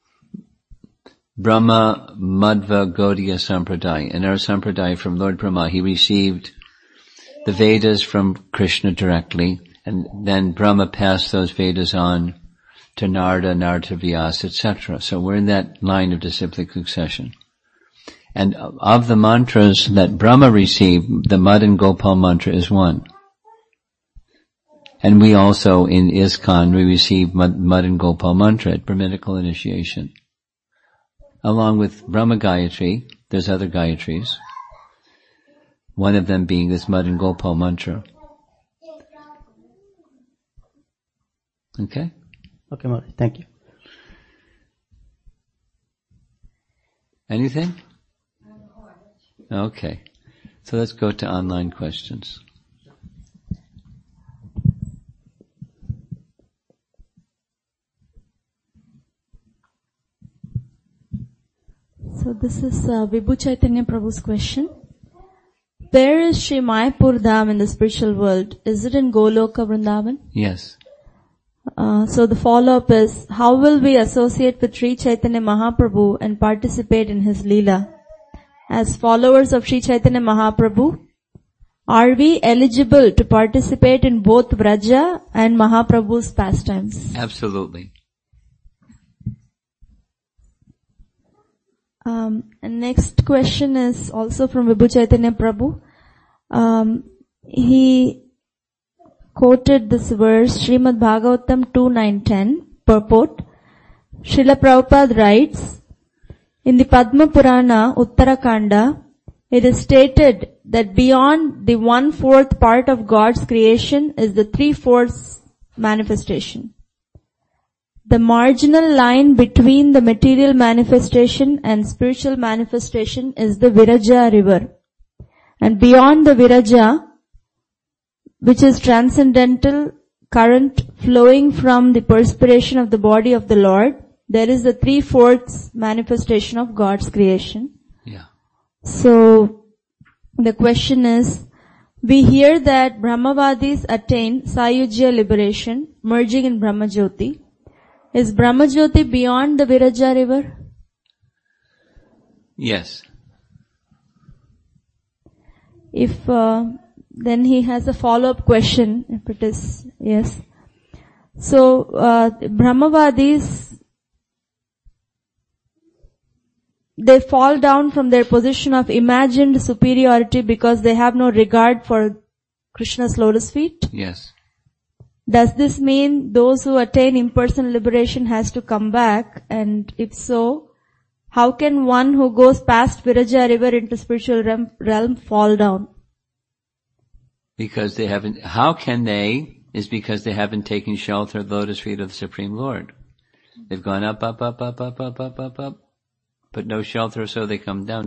Brahma Madhva Gaudiya Sampradaya. In our Sampradaya from Lord Brahma, he received the Vedas from Krishna directly, and then Brahma passed those Vedas on to Narada, Narada Vyasa, etc. So we're in that line of disciplic succession. And of the mantras that Brahma received, the Madan Gopal mantra is one. And we also, in ISKCON, we receive Madan Gopal mantra at Brahminical initiation. Along with Brahma Gayatri, there's other Gayatris. One of them being this Madan Gopal mantra. Okay? Okay, Maharaj. Thank you. Anything? Okay. So let's go to online questions. So this is Vibhu Chaitanya Prabhu's question. Where is Sri Mayapur Dham in the spiritual world? Is it in Goloka Vrindavan? Yes. So the follow-up is, how will we associate with Sri Chaitanya Mahaprabhu and participate in his Leela? As followers of Sri Chaitanya Mahaprabhu, are we eligible to participate in both Vraja and Mahaprabhu's pastimes? Absolutely. And next question is also from Vibhu Chaitanya Prabhu. He quoted this verse, Srimad Bhagavatam 2.9.10, purport. Srila Prabhupada writes, in the Padma Purana, Uttarakanda, it is stated that beyond the 1/4 part of God's creation is the 3/4 manifestation. The marginal line between the material manifestation and spiritual manifestation is the Viraja river. And beyond the Viraja, which is transcendental current flowing from the perspiration of the body of the Lord, there is the 3/4 manifestation of God's creation. Yeah. So, the question is, we hear that Brahmavadis attain Sayujya liberation, merging in Brahmajyoti. Is Brahmajyoti beyond the Viraja river? Yes. If, then he has a follow-up question, if it is, yes. So, Brahmavadis, they fall down from their position of imagined superiority because they have no regard for Krishna's lotus feet. Yes. Does this mean those who attain impersonal liberation has to come back? And if so, how can one who goes past Viraja river into spiritual realm fall down? Because they haven't, how can they, is because they haven't taken shelter of the lotus feet of the Supreme Lord. They've gone up, but no shelter, so they come down.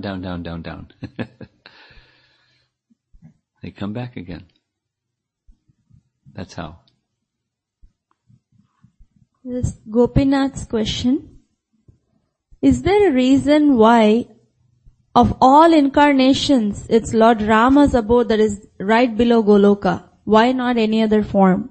They come back again. That's how. This Gopinath's question. Is there a reason why of all incarnations it's Lord Rama's abode that is right below Goloka? Why not any other form?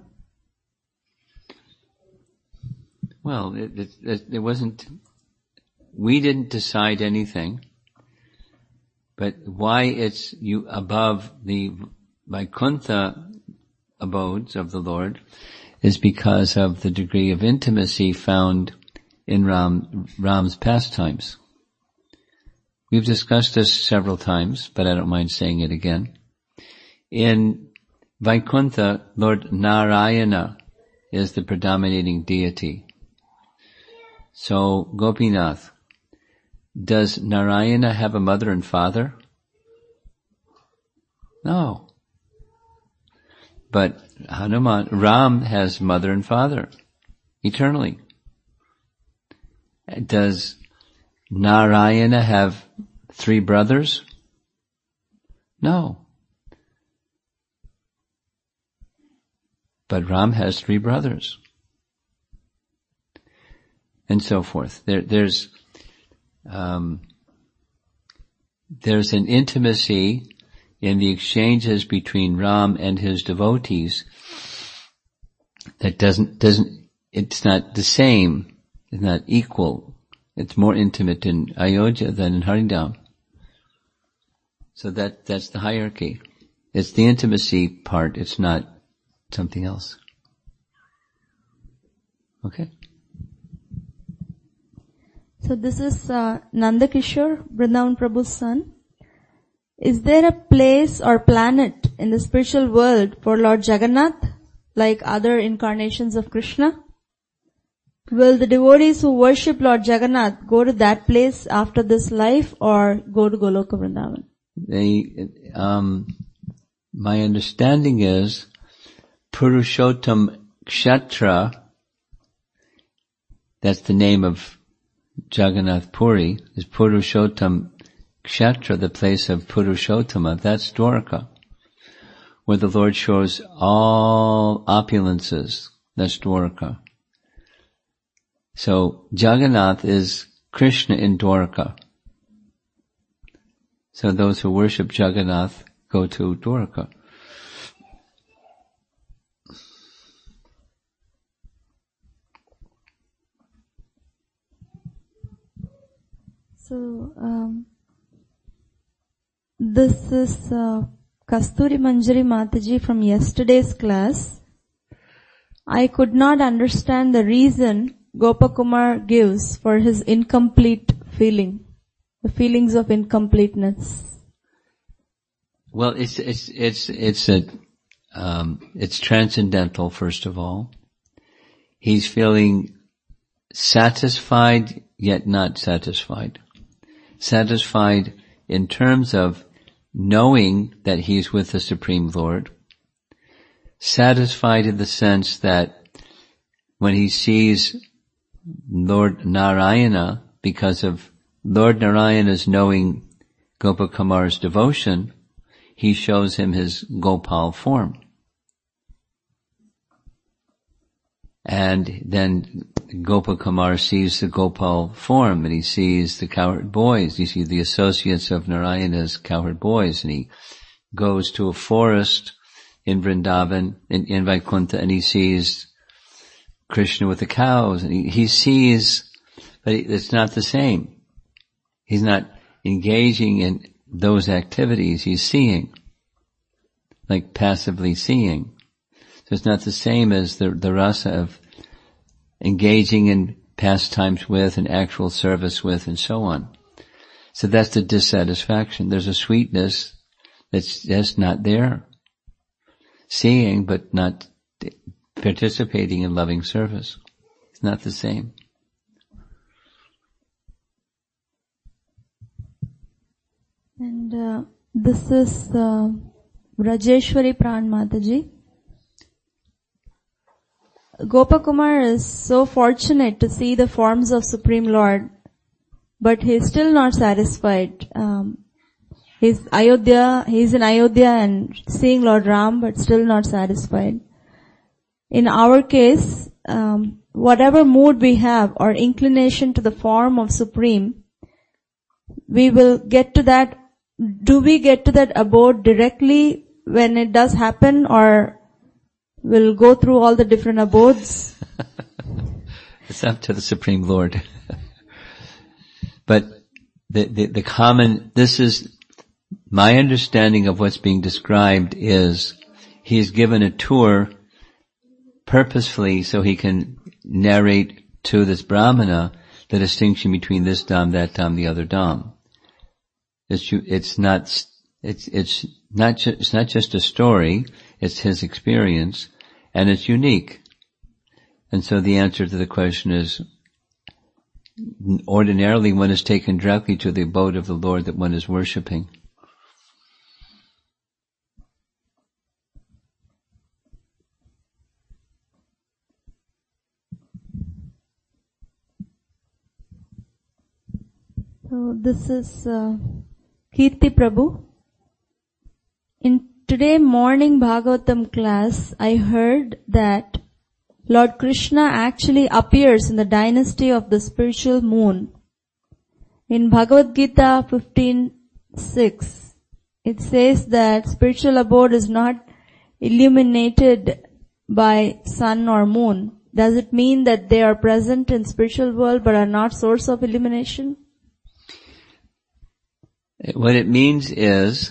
Well, it wasn't, we didn't decide anything, but why it's you above the Vaikuntha abodes of the Lord is because of the degree of intimacy found in Ram's pastimes. We've discussed this several times, but I don't mind saying it again. In Vaikuntha, Lord Narayana is the predominating deity. So, Gopinath, does Narayana have a mother and father? No. But Ram has mother and father, eternally. Does Narayana have 3 brothers? No. But Ram has 3 brothers. And so forth. There's an intimacy in the exchanges between Ram and his devotees that it's not the same, it's not equal. It's more intimate in Ayodhya than in Haridam. So that's the hierarchy. It's the intimacy part, it's not something else. Okay? So this is Nandakishore, Vrindavan Prabhu's son. Is there a place or planet in the spiritual world for Lord Jagannath, like other incarnations of Krishna? Will the devotees who worship Lord Jagannath go to that place after this life or go to Goloka Vrindavan? My understanding is Purushottam Kshetra, that's the name of Jagannath Puri, is Purushottam Kshetra, the place of Purushottama, that's Dwarka, where the Lord shows all opulences, that's Dwarka. So Jagannath is Krishna in Dwarka. So those who worship Jagannath go to Dwarka. So, this is Kasturi Manjari Mataji from yesterday's class. I could not understand the reason Gopakumar gives for his incomplete feeling, the feelings of incompleteness. Well, it's transcendental, first of all. He's feeling satisfied yet not satisfied. Satisfied in terms of knowing that he's with the Supreme Lord. Satisfied in the sense that when he sees Lord Narayana, because of Lord Narayana's knowing Gopakumar's devotion, he shows him his Gopal form. And then Gopakumar sees the Gopal form, and he sees the cowherd boys. You see the associates of Narayana's cowherd boys, and he goes to a forest in Vrindavan, in Vaikuntha, and he sees Krishna with the cows, and he sees, but it's not the same. He's not engaging in those activities, he's seeing, like passively seeing. So it's not the same as the rasa of engaging in pastimes with and actual service with and so on. So that's the dissatisfaction. There's a sweetness that's just not there. Seeing but not participating in loving service. It's not the same. And this is Rajeshwari Pran Mataji. Gopakumar is so fortunate to see the forms of Supreme Lord, but he is still not satisfied. He's in Ayodhya and seeing Lord Ram, but still not satisfied. In our case, whatever mood we have or inclination to the form of Supreme, we will get to that. Do we get to that abode directly when it does happen, or will go through all the different abodes? It's up to the Supreme Lord. But the common, this is my understanding of what's being described is he's given a tour purposefully so he can narrate to this Brahmana the distinction between this Dham, that Dham, the other Dham. It's not just a story, it's his experience, and it's unique. And so the answer to the question is, ordinarily one is taken directly to the abode of the Lord that one is worshipping. So this is Kirti Prabhu. In today morning Bhagavatam class, I heard that Lord Krishna actually appears in the dynasty of the spiritual moon. In Bhagavad Gita 15:6, it says that spiritual abode is not illuminated by sun or moon. Does it mean that they are present in spiritual world but are not source of illumination? What it means is,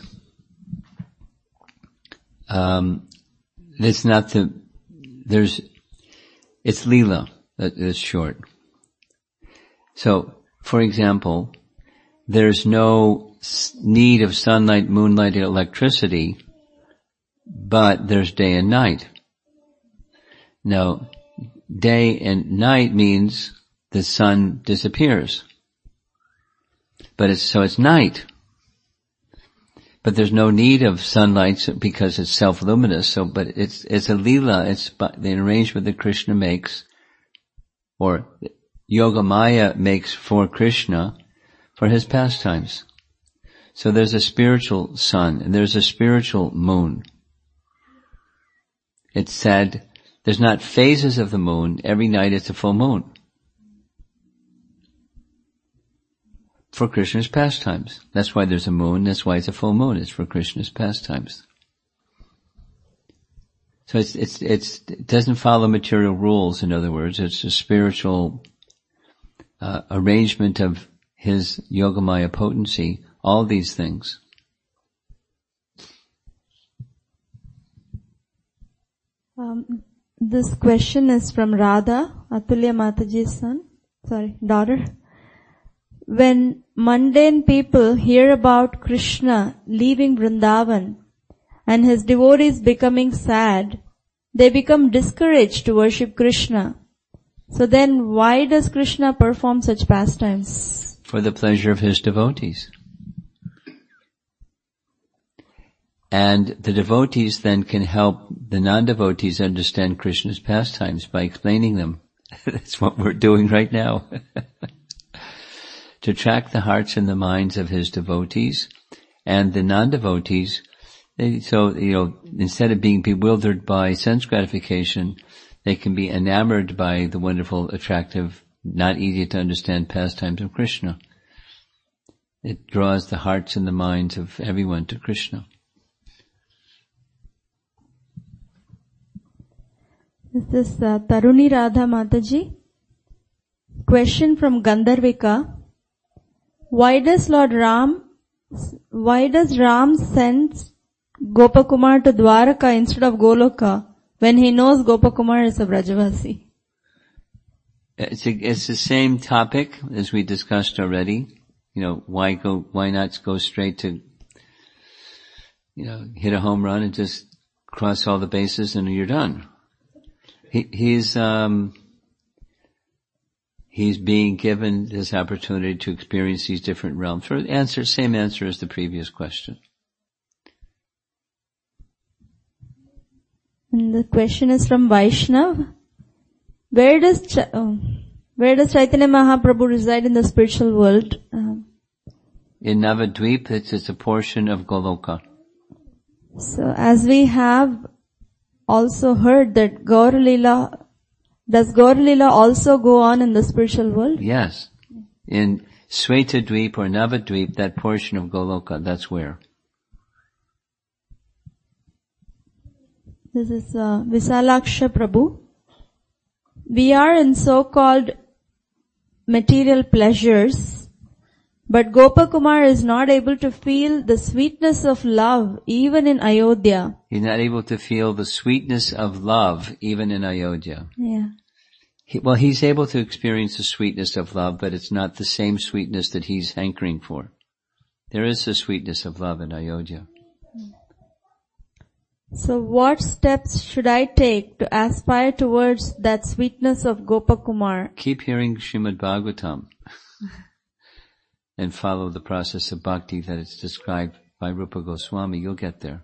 it's Leela, that is short. So, for example, there's no need of sunlight, moonlight, and electricity, but there's day and night. Now, day and night means the sun disappears. But it's night. But there's no need of sunlight because it's self-luminous. But it's a Leela. It's the arrangement that Krishna makes, or Yogamaya makes for Krishna, for his pastimes. So there's a spiritual sun and there's a spiritual moon. It's said there's not phases of the moon. Every night it's a full moon. For Krishna's pastimes. That's why there's a moon, that's why it's a full moon, it's for Krishna's pastimes. So it doesn't follow material rules, in other words, it's a spiritual arrangement of his Yogamaya potency, all these things. This question is from Radha, Atulya Mataji's daughter. When mundane people hear about Krishna leaving Vrindavan and his devotees becoming sad, they become discouraged to worship Krishna. So then why does Krishna perform such pastimes? For the pleasure of his devotees. And the devotees then can help the non-devotees understand Krishna's pastimes by explaining them. That's what we're doing right now. To attract the hearts and the minds of his devotees and the non-devotees. Instead of being bewildered by sense gratification, they can be enamored by the wonderful, attractive, not easy to understand pastimes of Krishna. It draws the hearts and the minds of everyone to Krishna. This is Taruni Radha Mataji. Question from Gandharvika. Why does Ram send Gopakumar to Dwaraka instead of Goloka when he knows Gopakumar is a Brajavasi? It's the same topic as we discussed already. Why not go straight to, hit a home run and just cross all the bases and you're done. He's being given this opportunity to experience these different realms. Same answer as the previous question. And the question is from Vaishnav. Where does Chaitanya Mahaprabhu reside in the spiritual world? In Navadvip, it's a portion of Goloka. So as we have also heard that does Gaur Lila also go on in the spiritual world? Yes. In Svetadvip or Navadvip, that portion of Goloka, that's where. This is Visalaksha Prabhu. We are in so-called material pleasures, but Gopakumar is not able to feel the sweetness of love even in Ayodhya. He's not able to feel the sweetness of love even in Ayodhya. Yeah. He's able to experience the sweetness of love, but it's not the same sweetness that he's hankering for. There is the sweetness of love in Ayodhya. So what steps should I take to aspire towards that sweetness of Gopakumar? Keep hearing Srimad Bhagavatam and follow the process of bhakti that is described by Rupa Goswami. You'll get there.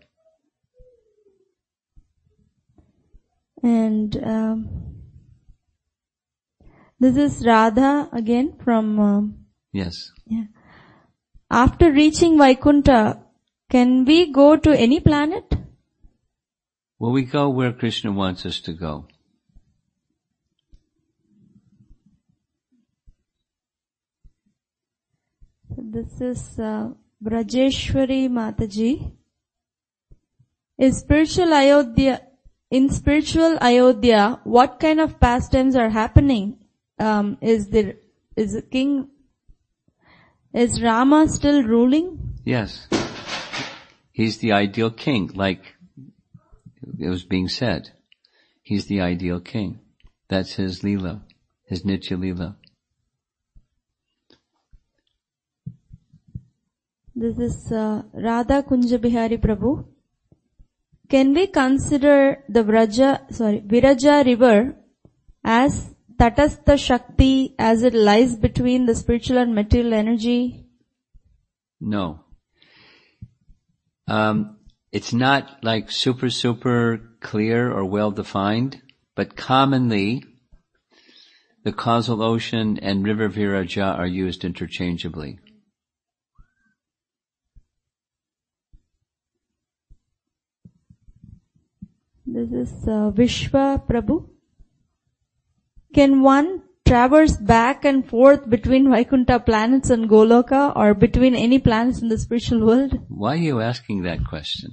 And this is Radha again from... Yes. Yeah. After reaching Vaikuntha, can we go to any planet? Well, we go where Krishna wants us to go. This is Brajeshwari Mataji. In spiritual Ayodhya, what kind of pastimes are happening? Is Rama still ruling? Yes. He's the ideal king, like it was being said. He's the ideal king. That's his Leela, his Nitya Leela. This is Radha Kunja Bihari Prabhu. Can we consider the Viraja river as Tatastha Shakti as it lies between the spiritual and material energy? No. It's not like super clear or well defined, but commonly the causal ocean and river Viraja are used interchangeably. This is Vishwa Prabhu. Can one traverse back and forth between Vaikuntha planets and Goloka or between any planets in the spiritual world? Why are you asking that question?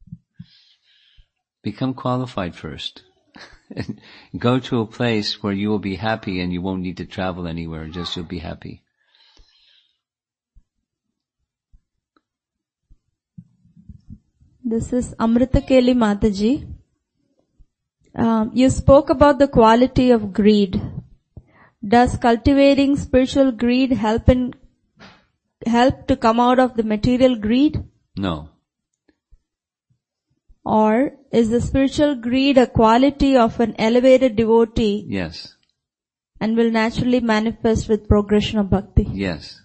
Become qualified first. Go to a place where you will be happy and you won't need to travel anywhere, just you'll be happy. This is Amrita Keli Mataji. You spoke about the quality of greed. Does cultivating spiritual greed help to come out of the material greed? No. Or is the spiritual greed a quality of an elevated devotee? Yes. And will naturally manifest with progression of bhakti? Yes.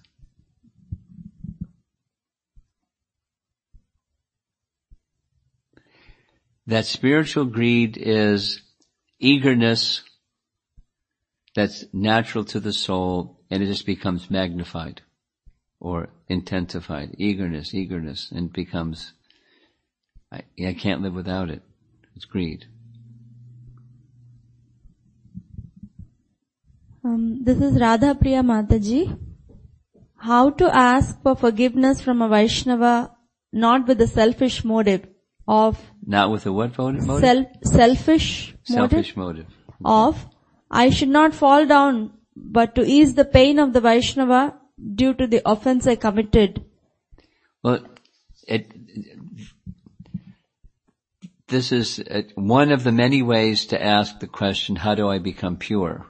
That spiritual greed is eagerness that's natural to the soul, and it just becomes magnified or intensified. Eagerness, and it becomes, I can't live without it. It's greed. This is Radha Priya Mataji. How to ask for forgiveness from a Vaishnava not with a selfish motive of... Not with a what motive? Selfish motive. Okay. Of, I should not fall down, but to ease the pain of the Vaishnava due to the offense I committed. Well, this is one of the many ways to ask the question, how do I become pure?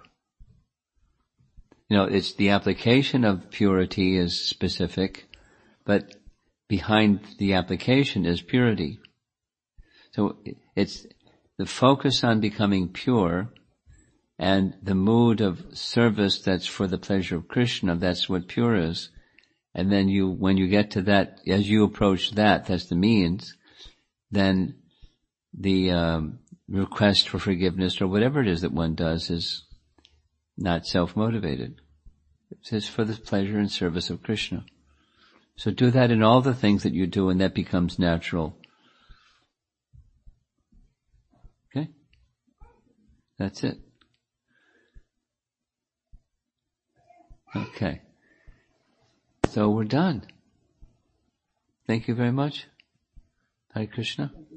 It's the application of purity is specific, but behind the application is purity. So it's the focus on becoming pure and the mood of service that's for the pleasure of Krishna, that's what pure is. And then when you get to that, as you approach that's the means, then the request for forgiveness or whatever it is that one does is not self-motivated. It's for the pleasure and service of Krishna. So do that in all the things that you do, and that becomes natural. Okay? That's it. Okay. So we're done. Thank you very much. Hare Krishna.